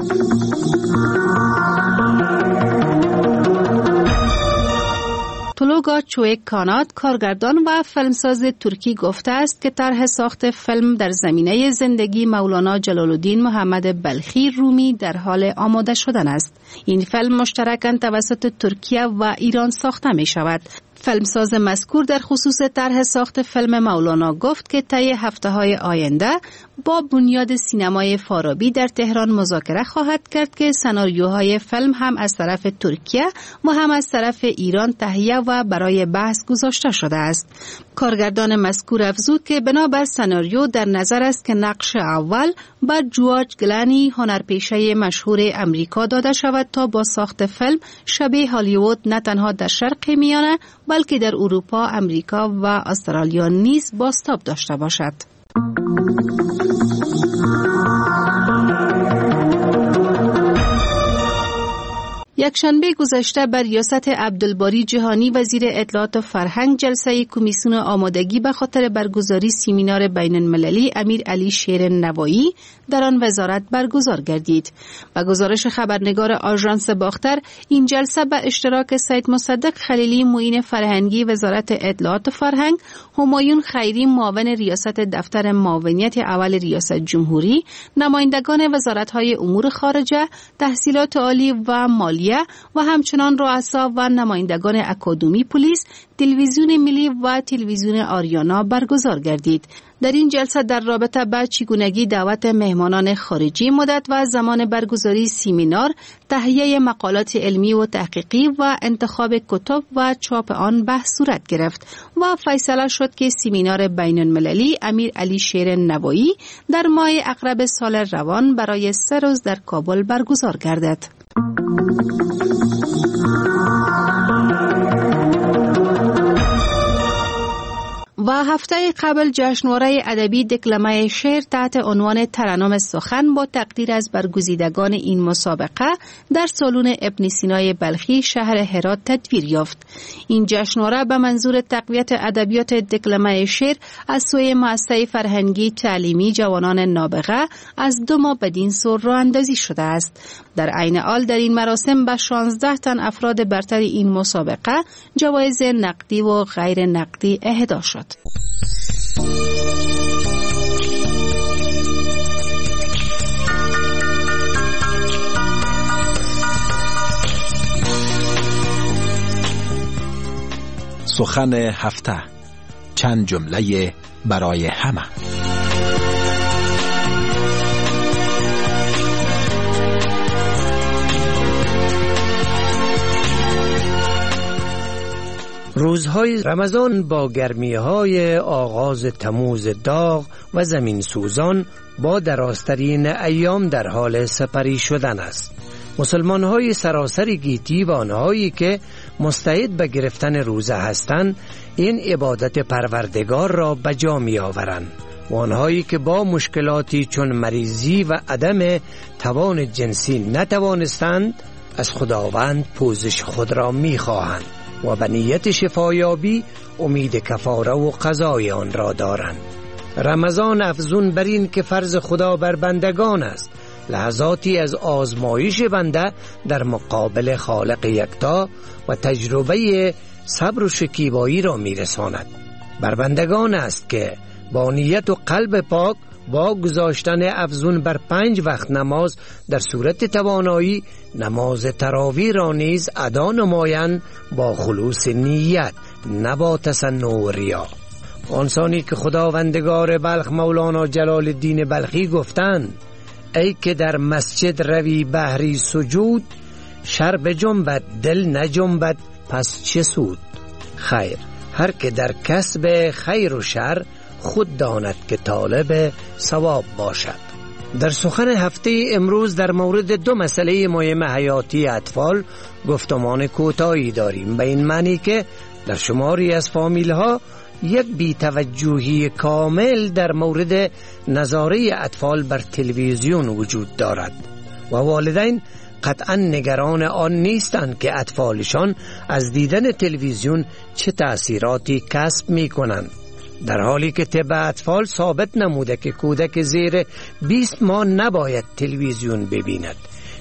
طلوع توگا چویک کانات کارگردان و فیلمساز ترکی گفته است که طرح ساخت فیلم در زمینه زندگی مولانا جلال الدین محمد بلخی رومی در حال آماده شدن است. این فیلم مشترکاً توسط ترکیه و ایران ساخته می شود. فیلمساز مذکور در خصوص طرح ساخت فیلم مولانا گفت که طی هفته‌های آینده با بنیاد سینمای فارابی در تهران مذاکره خواهد کرد که سناریوهای فیلم هم از طرف ترکیه و هم از طرف ایران تهیه و برای بحث گذاشته شده است. کارگردان مذکور افزود که بنابر سناریو در نظر است که نقش اول بر جورج گلانی هنرپیشه مشهور امریکا داده شود تا با ساخت فیلم شبیه هالیوود نه تنها در شرق میانه بلکه در اروپا، امریکا و استرالیا نیز بازتاب داشته باشد. یکشنبه گذشته بر ریاست عبدالباری جهانی وزیر اطلاعات و فرهنگ جلسه کمیسیون آمادگی به خاطر برگزاری سمینار بین المللی امیر علی شیر نوایی در آن وزارت برگزار گردید. و گزارش خبرنگار آژانس باختر، این جلسه به اشتراک سید مصدق خلیلی معین فرهنگی وزارت اطلاعات و فرهنگ، همایون خیری معاون ریاست دفتر معاونیت اول ریاست جمهوری، نمایندگان وزارت‌های امور خارجه، تحصیلات عالی و مالیه و همچنان رؤسا و نمایندگان اکادمی پلیس، تلویزیون ملی و تلویزیون آریانا برگزار گردید. در این جلسه در رابطه با چگونگی دعوت مهمانان خارجی، مدت و زمان برگزاری سمینار، تهیه مقالات علمی و تحقیقی و انتخاب کتب و چاپ آن بحث صورت گرفت و فیصله شد که سمینار بین المللی امیر علی شیر نوایی در ماه اقرب سال روان برای سه روز در کابل برگزار گردد. و هفته قبل جشنواره ادبی دکلمه شعر تحت عنوان ترنم سخن با تقدیر از برگزیدگان این مسابقه در سالن ابن سینای بلخی شهر هرات تدبیر یافت. این جشنواره به منظور تقویت ادبیات دکلمه شعر از سوی مؤسسه فرهنگی تعلیمی جوانان نابغه از دو ماه بدین سو راه اندازی شده است. در عین حال در این مراسم به شانزده تن افراد برتر این مسابقه جوایز نقدی و غیر نقدی اهدا شد. سخن هفته، چند جمله برای همه. روزهای رمضان با گرمیهای آغاز تموز داغ و زمین سوزان با درازترین ایام در حال سپری شدن است. مسلمان های سراسر گیتی و آنهایی که مستعد به گرفتن روزه هستند این عبادت پروردگار را به جا می آورند و آنهایی که با مشکلاتی چون مریضی و عدم توان جنسی نتوانستند از خداوند پوزش خود را می خواهند و به نیت شفایابی امید کفاره و قضای آن را دارند. رمضان افزون بر این که فرض خدا بر بندگان است لحظاتی از آزمایش بنده در مقابل خالق یکتا و تجربه صبر و شکیبایی را میرساند. بر بندگان است که با نیت و قلب پاک با گذاشتن افزون بر پنج وقت نماز در صورت توانایی نماز تراویح را نیز ادا نمایند با خلوص نیت نه با تصنع و ریا. آنسانی که خداوندگار بلخ مولانا جلال الدین بلخی گفتند ای که در مسجد روی بهری سجود شر بجنبد دل نجنبد پس چه سود. خیر، هر که در کسب خیر و شر خود داند که طالب ثواب باشد. در سخن هفته امروز در مورد دو مسئله مهم حیاتی اطفال گفتمان کوتاهی داریم، به این معنی که در شماری از فامیل ها یک بی‌توجهی کامل در مورد نظاره اطفال بر تلویزیون وجود دارد و والدین قطعا نگران آن نیستند که اطفالشان از دیدن تلویزیون چه تأثیراتی کسب می کنند، در حالی که طب اطفال ثابت نموده که کودک زیر بیست ماه نباید تلویزیون ببیند،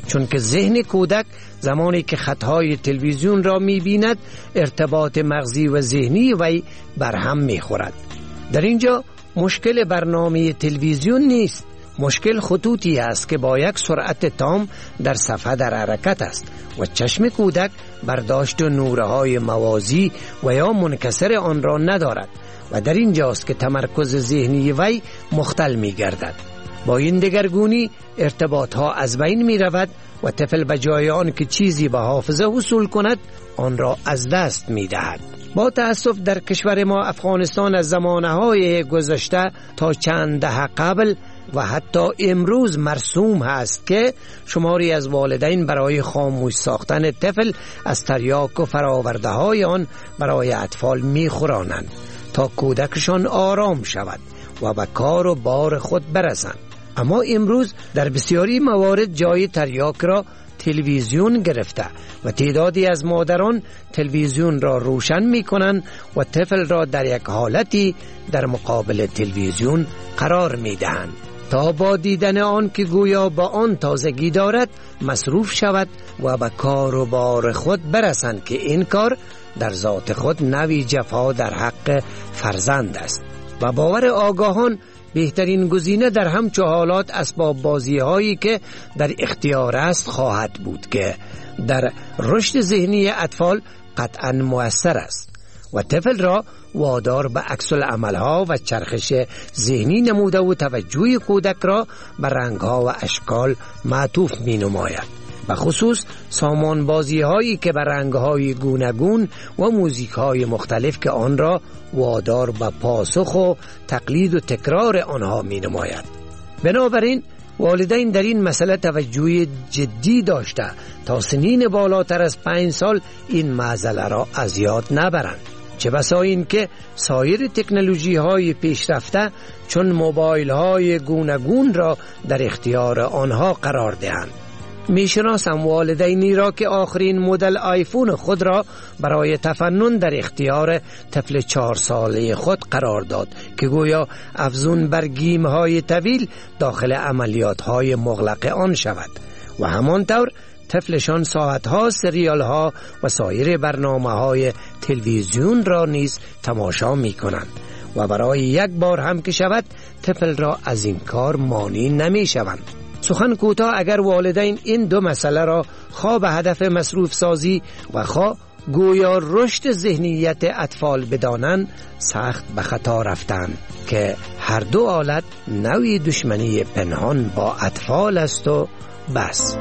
چون که ذهن کودک زمانی که خطهای تلویزیون را می‌بیند ارتباط مغزی و ذهنی وی برهم می‌خورد. در اینجا مشکل برنامه تلویزیون نیست، مشکل خطوطی است که با یک سرعت تام در صفحه در حرکت است و چشم کودک برداشت نورهای موازی و یا منکسر آن را ندارد و در اینجاست که تمرکز ذهنی وی مختل می گردد. با این دگرگونی ارتباط ها از بین می رود و طفل بجای آن که چیزی به حافظه حصول کند آن را از دست می دهد. با تأسف در کشور ما افغانستان از زمانهای گذشته تا چند دهه قبل و حتی امروز مرسوم هست که شماری از والدین برای خاموش ساختن طفل از تریاک و فراورده های آن برای اطفال می خورانند تا کودکشان آرام شود و به کار و بار خود برسند. اما امروز در بسیاری موارد جای تریاک را تلویزیون گرفته و تعدادی از مادران تلویزیون را روشن می کنند و طفل را در یک حالتی در مقابل تلویزیون قرار می دهند تا با دیدن آن که گویا با آن تازگی دارد مصروف شود و به کار و بار خود برسند که این کار در ذات خود نوی جفا در حق فرزند است. و باور آگاهان بهترین گزینه در همچو حالات اسباب بازی هایی که در اختیار است خواهد بود که در رشد ذهنی اطفال قطعا مؤثر است و طفل را وادار به عکس العمل ها و چرخش ذهنی نموده و توجه کودک را به رنگ ها و اشکال معطوف می نماید. به خصوص سامان بازی هایی که به رنگ های گوناگون و موزیک های مختلف که آن را وادار به پاسخ و تقلید و تکرار آنها می نماید. بنابراین والدین در این مسئله توجه جدی داشته تا سنین بالاتر از پنج سال این معضله را از یاد نبرند. چه بسا این که سایر تکنولوژی های پیشرفته چون موبایل های گوناگون را در اختیار آنها قرار دهند. میشناسم والدینی را که آخرین مدل آیفون خود را برای تفنن در اختیار طفل چهار ساله خود قرار داد که گویا افزون بر گیم های طویل داخل عملیات های مغلق آن شود و همانطور طفلشان ساعتها سریال ها و سایر برنامه های تلویزیون را نیز تماشا می کنند و برای یک بار هم که شود طفل را از این کار مانع نمی شوند. سخن کوتاه اگر والدین این دو مسئله را خواه به هدف مصروف سازی و خواه گویا رشد ذهنیت اطفال بدانند سخت به خطا رفتند که هر دو حالت نوعی دشمنی پنهان با اطفال است و بس.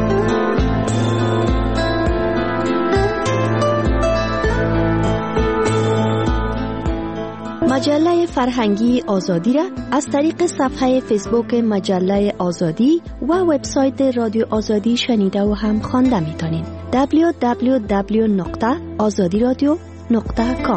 مجله فرهنگی آزادی را از طریق صفحه فیسبوک مجله آزادی و وبسایت رادیو آزادی شنیده و هم خوانده می‌تونید. دبلیو دبلیو دبلیو نقطه آزادی رادیو نقطه کام.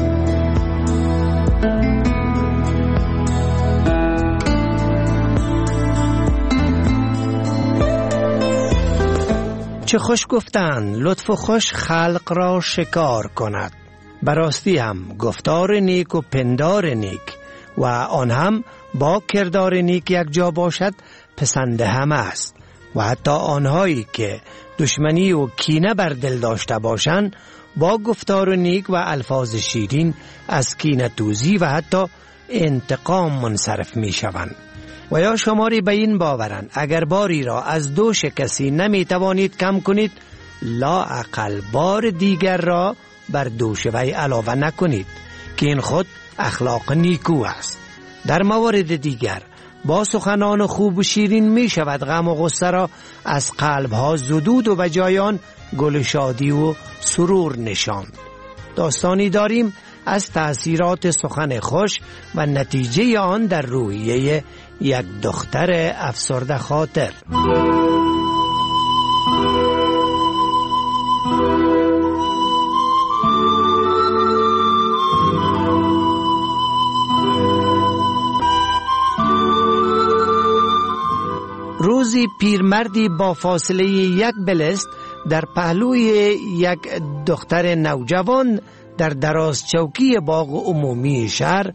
چه خوش گفتند لطف و خوش خلق را شکار کند. براستی هم گفتار نیک و پندار نیک و آن هم با کردار نیک یک جا باشد پسند همه است و حتی آنهایی که دشمنی و کینه بر دل داشته باشند با گفتار نیک و الفاظ شیرین از کینه توزی و حتی انتقام منصرف می شوند. و یا شماری به این باورند اگر باری را از دوش کسی نمی توانید کم کنید لااقل بار دیگر را بر دوش وی علاوه نکنید که این خود اخلاق نیکو است. در موارد دیگر با سخنان خوب و شیرین می شود غم و غصه را از قلبها زدود و بجایان گل شادی و سرور نشاند. داستانی داریم از تأثیرات سخن خوش و نتیجه آن در روحیه یک دختر افسرده خاطر. روزی پیرمردی با فاصله یک بلست در پهلوی یک دختر نوجوان در دراز چوکی باغ عمومی شهر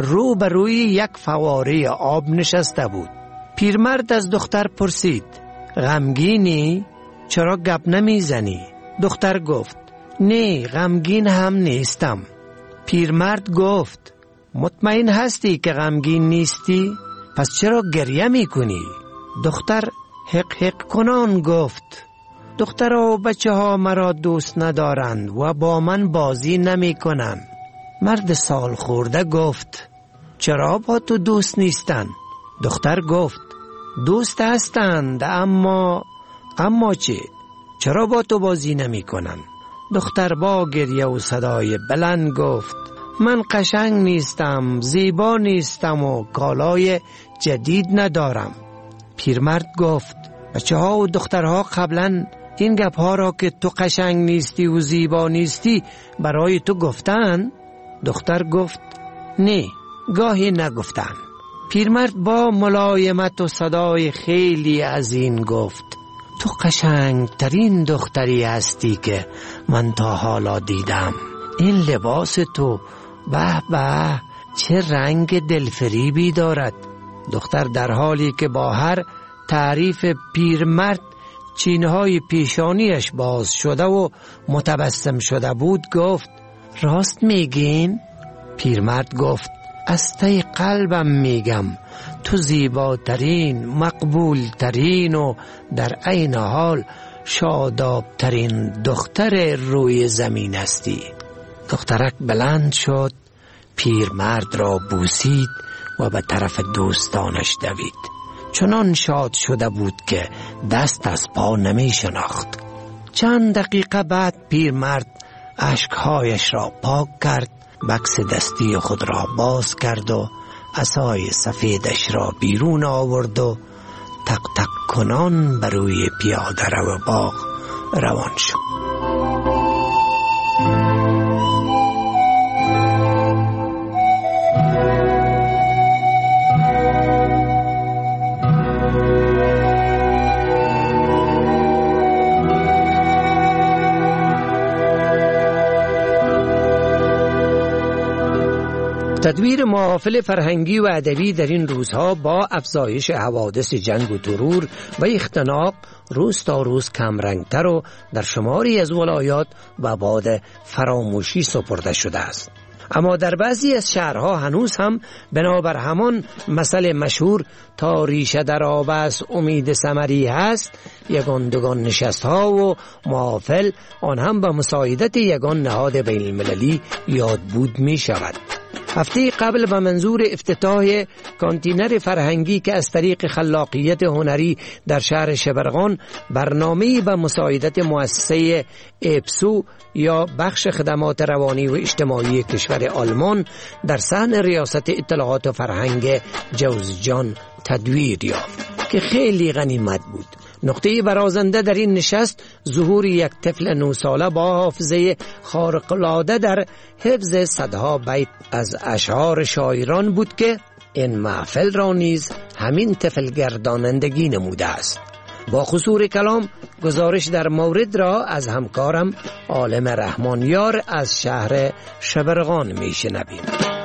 روبروی یک فواره آب نشسته بود. پیرمرد از دختر پرسید غمگینی؟ چرا گپ نمیزنی؟ دختر گفت نه غمگین هم نیستم. پیرمرد گفت مطمئن هستی که غمگین نیستی؟ پس چرا گریه میکنی؟ دختر حق حق کنان گفت دختر و بچه ها مرا دوست ندارند و با من بازی نمی کنند. مرد سال خورده گفت چرا با تو دوست نیستند؟ دختر گفت دوست هستند اما اما چه؟ چرا با تو بازی نمی کنند؟ دختر با گریه و صدای بلند گفت من قشنگ نیستم، زیبا نیستم و کالای جدید ندارم. پیرمرد گفت بچه ها و دخترها قبلا این گپ ها را که تو قشنگ نیستی و زیبا نیستی برای تو گفتن؟ دختر گفت نه گاهی نگفتن. پیرمرد با ملایمت و صدای خیلی عظیم گفت تو قشنگ ترین دختری هستی که من تا حالا دیدم. این لباس تو به به چه رنگ دلفریبی دارد. دختر در حالی که با هر تعریف پیرمرد چینهای پیشانیش باز شده و متبسم شده بود گفت راست میگین؟ پیرمرد گفت از ته قلبم میگم تو زیباترین، مقبولترین و در عین حال شادابترین دختر روی زمین هستی. دخترک بلند شد، پیرمرد را بوسید و به طرف دوستانش دوید. چنان شاد شده بود که دست از پا نمی شناخت. چند دقیقه بعد پیرمرد اشکهایش را پاک کرد، بکس دستی خود را باز کرد و عصای سفیدش را بیرون آورد و تق تق کنان بر روی پیاده رو باغ روان شد. تدویر محافل فرهنگی و ادبی در این روزها با افزایش حوادث جنگ و ترور و اختناق روز تا روز کمرنگتر و در شماری از ولایات و باد فراموشی سپرده شده است. اما در بعضی از شهرها هنوز هم بنابر همان مسئله مشهور تا ریشه در آب است امید ثمری هست، یگان دوگان نشست ها و محافل آن هم به مساعدت یگان نهاد بین المللی یاد بود می شود. هفته قبل به منظور افتتاح کانتینر فرهنگی که از طریق خلاقیت هنری در شهر شبرغان برنامه‌ای به مساعدت مؤسسه اپسو یا بخش خدمات روانی و اجتماعی کشور آلمان در صحن ریاست اطلاعات و فرهنگ جوزجان تدویر یافت که خیلی غنیمت بود. نقطه برازنده در این نشست ظهور یک طفل نو ساله با حافظه خارق‌العاده در حفظ صدها بیت از اشعار شاعران بود که این محفل را نیز همین طفل گردانندگی نموده است. با خصوص کلام گزارش در مورد را از همکارم عالم رحمانیار از شهر شبرغان می شنویم.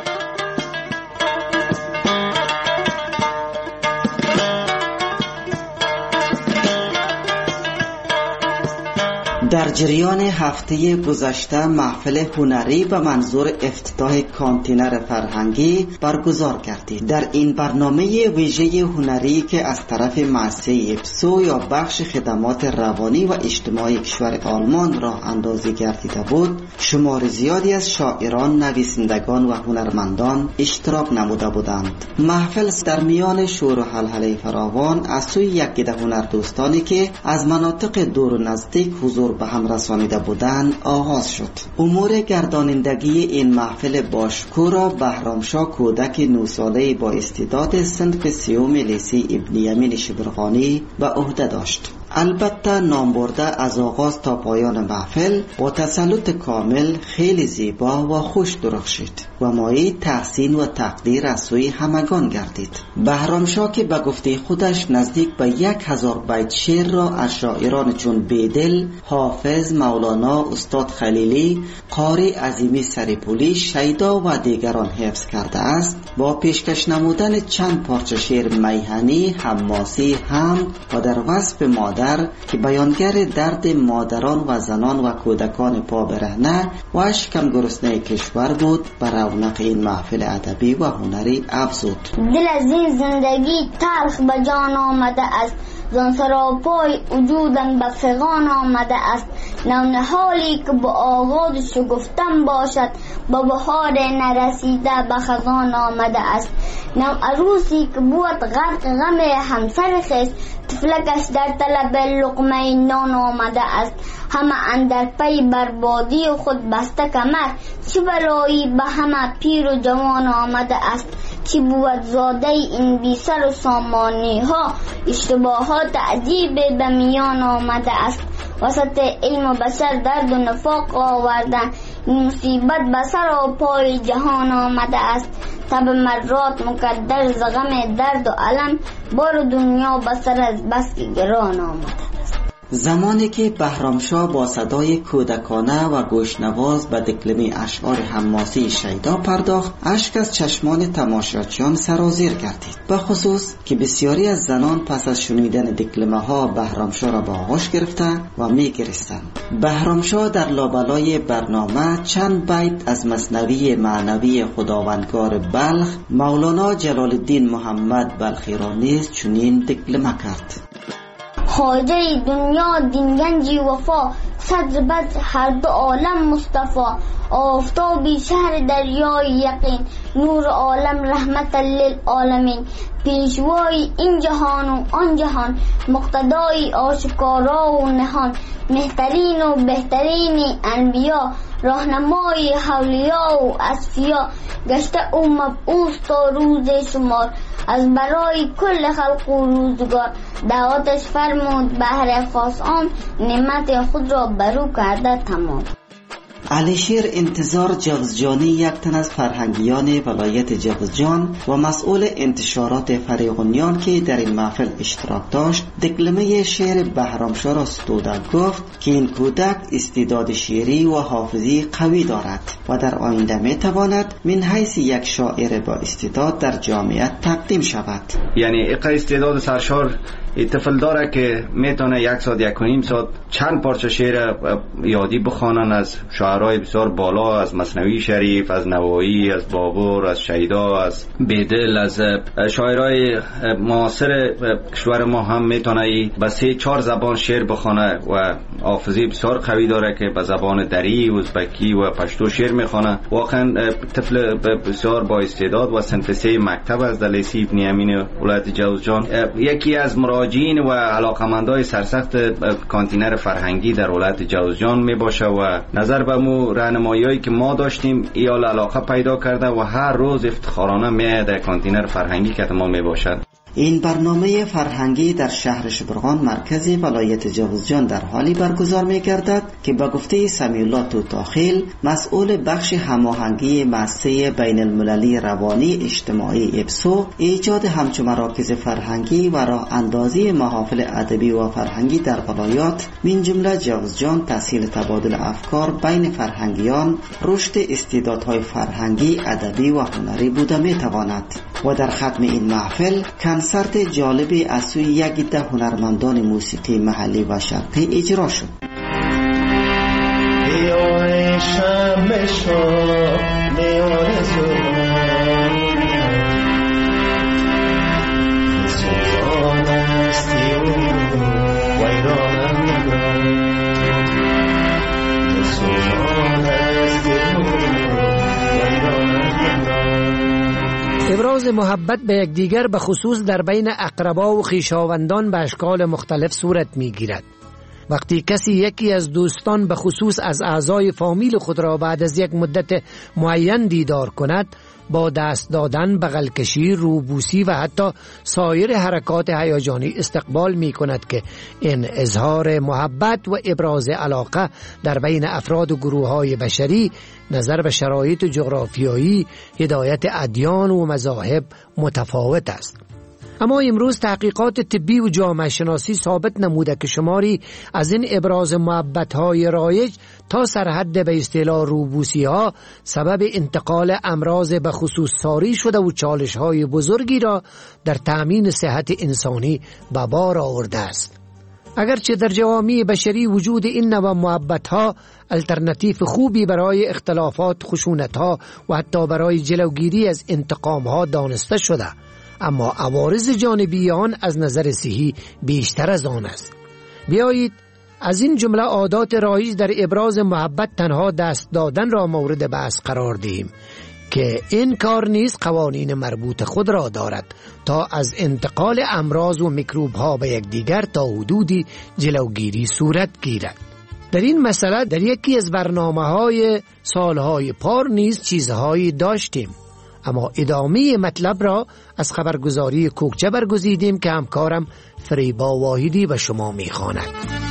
در جریان هفته گذشته محفل هنری به منظور افتتاح کانتینر فرهنگی برگزار کردید. در این برنامه ویژه هنری که از طرف مؤسسه اپسو یا بخش خدمات روانی و اجتماعی کشور آلمان راه اندازی گردیده بود، شمار زیادی از شاعران، نویسندگان و هنرمندان اشتراک نموده بودند. محفل در میان شور و هلهله فراوان از سوی یک گروه هنردوستانی که از مناطق دور و نزدیک حضور به هم رسانیده بودند آغاز شد. امور گردانندگی این محفل باشکوه را بهرامشاه کودک نه ساله با استعداد صنف سیوم لیسه ابن یمین شبرغانی به عهده داشت. البته نامبرده از آغاز تا پایان محفل با تسلط کامل خیلی زیبا و خوش درخشید و مایه تحسین و تقدیر از سوی همگان گردید. بهرامشاه که به گفته خودش نزدیک به یک هزار بیت شعر را از شاعران چون بیدل، حافظ، مولانا، استاد خلیلی، قاری عظیمی سریپولی، شیدا و دیگران حفظ کرده است، با پیشکش نمودن چند پارچه شعر میهنی، حماسی، حمد و در وصف مادر که بیانگر درد مادران و زنان و کودکان پا برهنه و اشکم گرسنه کشور بود، بر رونق این محفل ادبی و هنری افزود. دل از این زندگی تلخ به جان آمده است، زان سراپای وجودم به فغان آمده است. نون حالی که با آغاز شگفتم باشد، با بهار نرسیده به خزان آمده است. نو عروسی که بود غرق غم همسر خیش، طفلکش در طلب لقمه نان آمده است. همه اندر پی بربادی خود بسته کمر، چه بلایی به همه پیر و جوان آمده است. چی بود زاده این بی سر و سامانی ها، اشتباهات عجیب به میان آمده است. وسط علم و بشر درد و نفاق آوردن، این مصیبت به سر و پای جهان آمده است. تب مرات مقدر زغم درد و علم، بار دنیا به سر از بس گران آمده است. زمانی که بهرامشاه با صدای کودکانه و گوشنواز به دکلمه اشعار حماسی شیدا پرداخت، اشک از چشمان تماشاچیان سرازیر گردید، به خصوص که بسیاری از زنان پس از شنیدن دکلمه ها بهرامشاه را به آغوش گرفته و می گریستند. بهرامشاه در لابلای برنامه چند بیت از مثنوی معنوی خداوندگار بلخ مولانا جلال الدین محمد بلخی را نیز چنین دکلمه کرد: خواجه دنیا دینگنجی وفا، صدر بد هر دو عالم مصطفی. آفتابی شهر دریای یقین، نور عالم رحمت للعالمین. پیشوای این جهان و آن جهان، مقتدای آشکارا و نهان. مهترین و بهترین انبیا، راهنمای حولیا و اصفیا. گشته او مبعوث تا روز شمار، از برای کل خلق و روزگار. دعوتش فرمود بهر خاص آن، نعمت خود را برو کرده تمام. علیشیر انتظار جغزجانی یک تن از فرهنگیان ولایت جغزجان و مسئول انتشارات فریغونیان که در این محفل اشتراک داشت، دکلمه شعر بهرامشاه را ستوده گفت که این کودک استعداد شعری و حافظی قوی دارد و در آینده می تواند من حیث یک شاعر با استعداد در جامعه تقدیم شود. یعنی اقا استعداد سرشار طفل داره که میتونه یک ساعت یک و نیم ساعت چند پارچه شعر یادی بخوانن از شاعرای بسیار بالا، از مثنوی شریف، از نوایی، از بابور، از شیدا، از بیدل، از شاعرای معاصر کشور ما هم میتونه به سه چهار زبان شعر بخونه و حافظی بسیار قوی داره که به زبان دری، ازبکی و پشتو شعر میخونه. واقعا طفل بسیار با استعداد و صنف سه مکتب از لیسه ابن امین ولایت جوزجان، یکی از مراجعین و علاقمندای سرسخت کانتینر فرهنگی در ولایت جوزجان می باشه و نظر به مو راهنمایی‌هایی که ما داشتیم ایال علاقه پیدا کرده و هر روز افتخارانه می در کانتینر فرهنگی که ما می باشد. این برنامه فرهنگی در شهر شبرغان مرکز ولایت جوزجان در حالی برگزار می گردد که به گفته سمیع الله توتاخیل، مسئول بخش هماهنگی مؤسسه بین المللی روانی اجتماعی ابسو، ایجاد همچون مراکز فرهنگی و راه اندازی محافل ادبی و فرهنگی در ولایات من جمله جوزجان تسهیل تبادل افکار بین فرهنگیان، رشد استعدادهای فرهنگی، ادبی و هنری بوده می تواند. و در ختم این محفل کنسرت جالبی از سوی یک عده هنرمندان موسیقی محلی و شرقی اجرا شد. دیوان شمع شاه میان زمان سوزان استی و ویرانم نگران، سوزان استی و ویرانم نگران. ابراز محبت به یکدیگر به خصوص در بین اقربا و خویشاوندان به اشکال مختلف صورت میگیرد. وقتی کسی یکی از دوستان به خصوص از اعضای فامیل خود را بعد از یک مدت معین دیدار کند، با دست دادن، بغل کشی، روبوسی و حتی سایر حرکات هیجانی استقبال می کند که این اظهار محبت و ابراز علاقه در بین افراد و گروه های بشری نظر به شرایط جغرافیایی، هدایت ادیان و مذاهب متفاوت است. اما امروز تحقیقات طبی و جامعه شناسی ثابت نموده که شماری از این ابراز محبت‌های رایج تا سرحد به اصطلاح روبوسی‌ها سبب انتقال امراض به خصوص ساری شده و چالش‌های بزرگی را در تأمین صحت انسانی به بار آورده است. اگرچه در جوامع بشری وجود این نوع محبت‌ها الترناتیو خوبی برای اختلافات، خشونت‌ها و حتی برای جلوگیری از انتقام‌ها دانسته شده، اما عوارض جانبی آن از نظر صحی بیشتر از آن است. بیایید از این جمله عادات رایج در ابراز محبت تنها دست دادن را مورد بحث قرار دهیم که این کار نیز قوانین مربوط خود را دارد تا از انتقال امراض و میکروب ها به یکدیگر تا حدودی جلوگیری صورت گیرد. در این مسئله در یکی از برنامه های سالهای پار نیز چیزهایی داشتیم، اما ادامه مطلب را از خبرگزاری کوکچه برگزیدیم که همکارم فریبا واحدی به شما میخواند.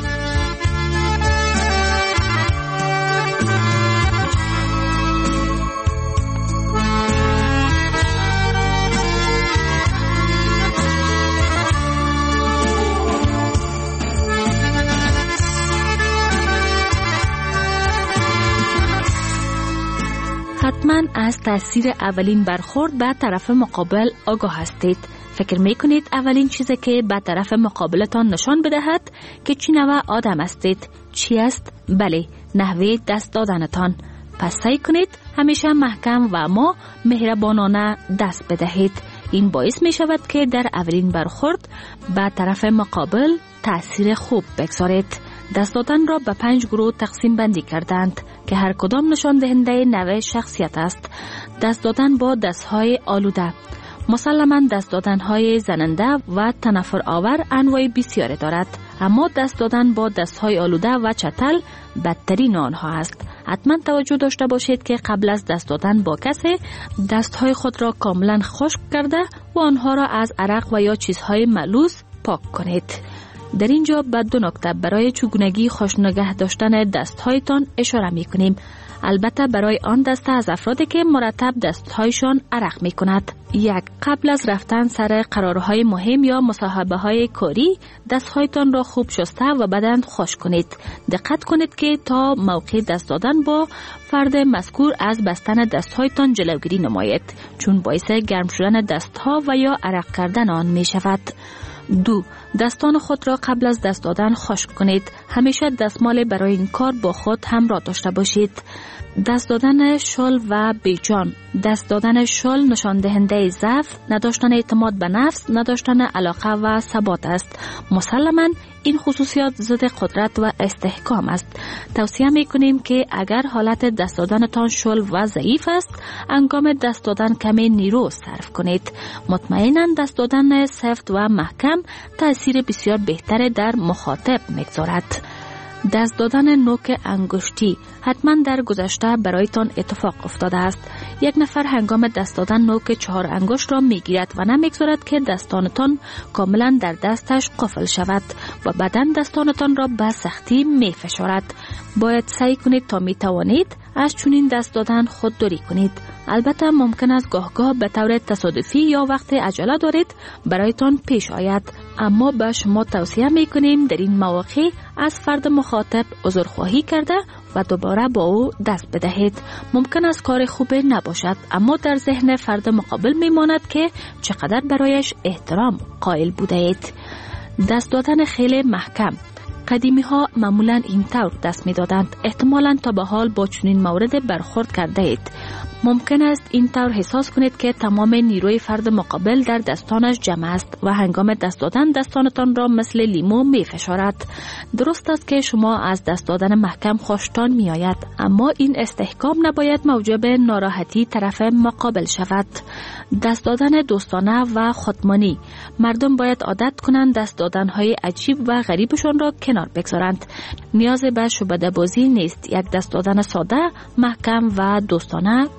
حتما از تاثیر اولین برخورد به طرف مقابل آگاه هستید. فکر میکنید اولین چیزی که به طرف مقابلتان نشان بدهد که چی نوع آدم هستید چی است؟ بله، نحوه دست دادنتان. پس سعی کنید همیشه محکم و اما مهربانانه دست بدهید. این باعث می شود که در اولین برخورد به طرف مقابل تأثیر خوب بگذارید. دست دادن را به پنج گروه تقسیم بندی کردند که هر کدام نشان دهنده نوع شخصیت است. دست دادن با دستهای آلوده. مسلماً دست دادن‌های زننده و تنفر آور انواع بسیاری دارد، اما دست دادن با دستهای آلوده و چتل بدترین آنها است. حتما توجه داشته باشید که قبل از دست دادن با کسی دستهای خود را کاملا خشک کرده و آنها را از عرق و یا چیزهای ملوث پاک کنید. در اینجا به دو نکته برای چگونگی خوش نگه داشتن دستهایتان اشاره می کنیم. البته برای آن دسته از افرادی که مرتب دستهایشان عرق می کند. یک، قبل از رفتن سر قرارهای مهم یا مصاحبه های کاری دستهایتان را خوب شسته و بدن خشک کنید. دقت کنید که تا موقع دست دادن با فرد مذکور از بستن دستهایتان جلوگیری نماید، چون باعث گرم شدن دستها و یا عرق کردن آن می شود. دو، دستان خود را قبل از دست دادن خشک کنید. همیشه دستمال برای این کار با خود همراه داشته باشید. دست دادن شل و بیجان. دست دادن شل نشان دهنده ضعف، نداشتن اعتماد به نفس، نداشتن علاقه و ثبات است. مسلماً این خصوصیات ضد قدرت و استحکام است. توصیه میکنیم که اگر حالت دست دادنتان شل و ضعیف است، انگام دست دادن کمی نیرو صرف کنید. مطمئناً دست دادن سفت و محکم تأثیر بسیار بهتر در مخاطب میگذارد. دست دادن نوک انگشتی. حتما در گذشته برایتان اتفاق افتاده است. یک نفر هنگام دست دادن نوک چهار انگشت را میگیرد و نمیگذارد که دستانتان کاملا در دستش قفل شود و بعداً دستانتان را به سختی میفشارد. باید سعی کنید تا میتوانید از چنین دست دادن خودداری کنید. البته ممکن است گاه-گاه به طور تصادفی یا وقت عجله دارید برایتان پیش آید، اما به شما توصیه میکنیم در این مواقع از فرد مخاطب عذرخواهی کرده و دوباره با او دست بدهید. ممکن است کار خوبی نباشد، اما در ذهن فرد مقابل میماند که چقدر برایش احترام قائل بوده اید. دست دادن خیلی محکم. قدیمی ها معمولا این طور دست می دادند. احتمالاً تا به حال با چنین مورد برخورد کرده اید. ممکن است این طور احساس کنید که تمام نیروی فرد مقابل در دستانش جمع است و هنگام دست دادن دستانتان را مثل لیمو می فشارد. درست است که شما از دست دادن محکم خوشتان می آید، اما این استحکام نباید موجب ناراحتی طرف مقابل شود. دست دادن دوستانه و خودمانی. مردم باید عادت کنند دست دادن‌های عجیب و غریبشان را کنار بگذارند. نیاز به شعبده بازی نیست. یک دست دادن ساده، محکم و دوستانه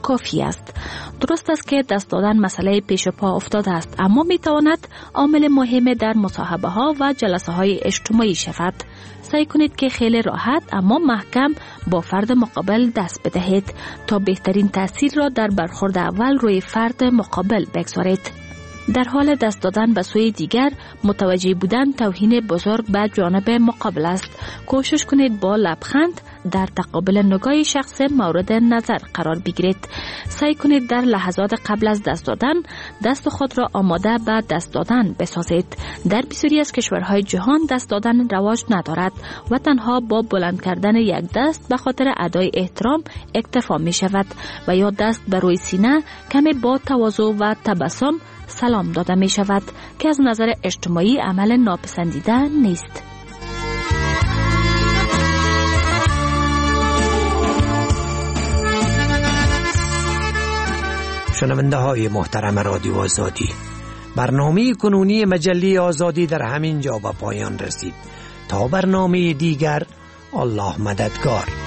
کافی است. درست است که دست دادن مسئله پیش پا افتاده است، اما می تواند عامل مهم در مصاحبه ها و جلسه های اجتماعی شود. سعی کنید که خیلی راحت اما محکم با فرد مقابل دست بدهید تا بهترین تاثیر را در برخورد اول روی فرد مقابل بگذارید. در حال دست دادن به سوی دیگر متوجه بودن توهین بزرگ به جانب مقابل است. کوشش کنید با لبخند در تقابل نگاه شخص مورد نظر قرار بگیرید. سعی کنید در لحظات قبل از دست دادن دست خود را آماده به دست دادن بسازید. در بسیاری از کشورهای جهان دست دادن رواج ندارد و تنها با بلند کردن یک دست به خاطر ادای احترام اکتفا می شود و یا دست بر روی سینه کمی با تواضع و تبسم سلام داده می شود که از نظر اجتماعی عمل ناپسندیده نیست. شنونده های محترم رادیو آزادی، برنامه کنونی مجله آزادی در همین جا به پایان رسید. تا برنامه دیگر، الله مددگار.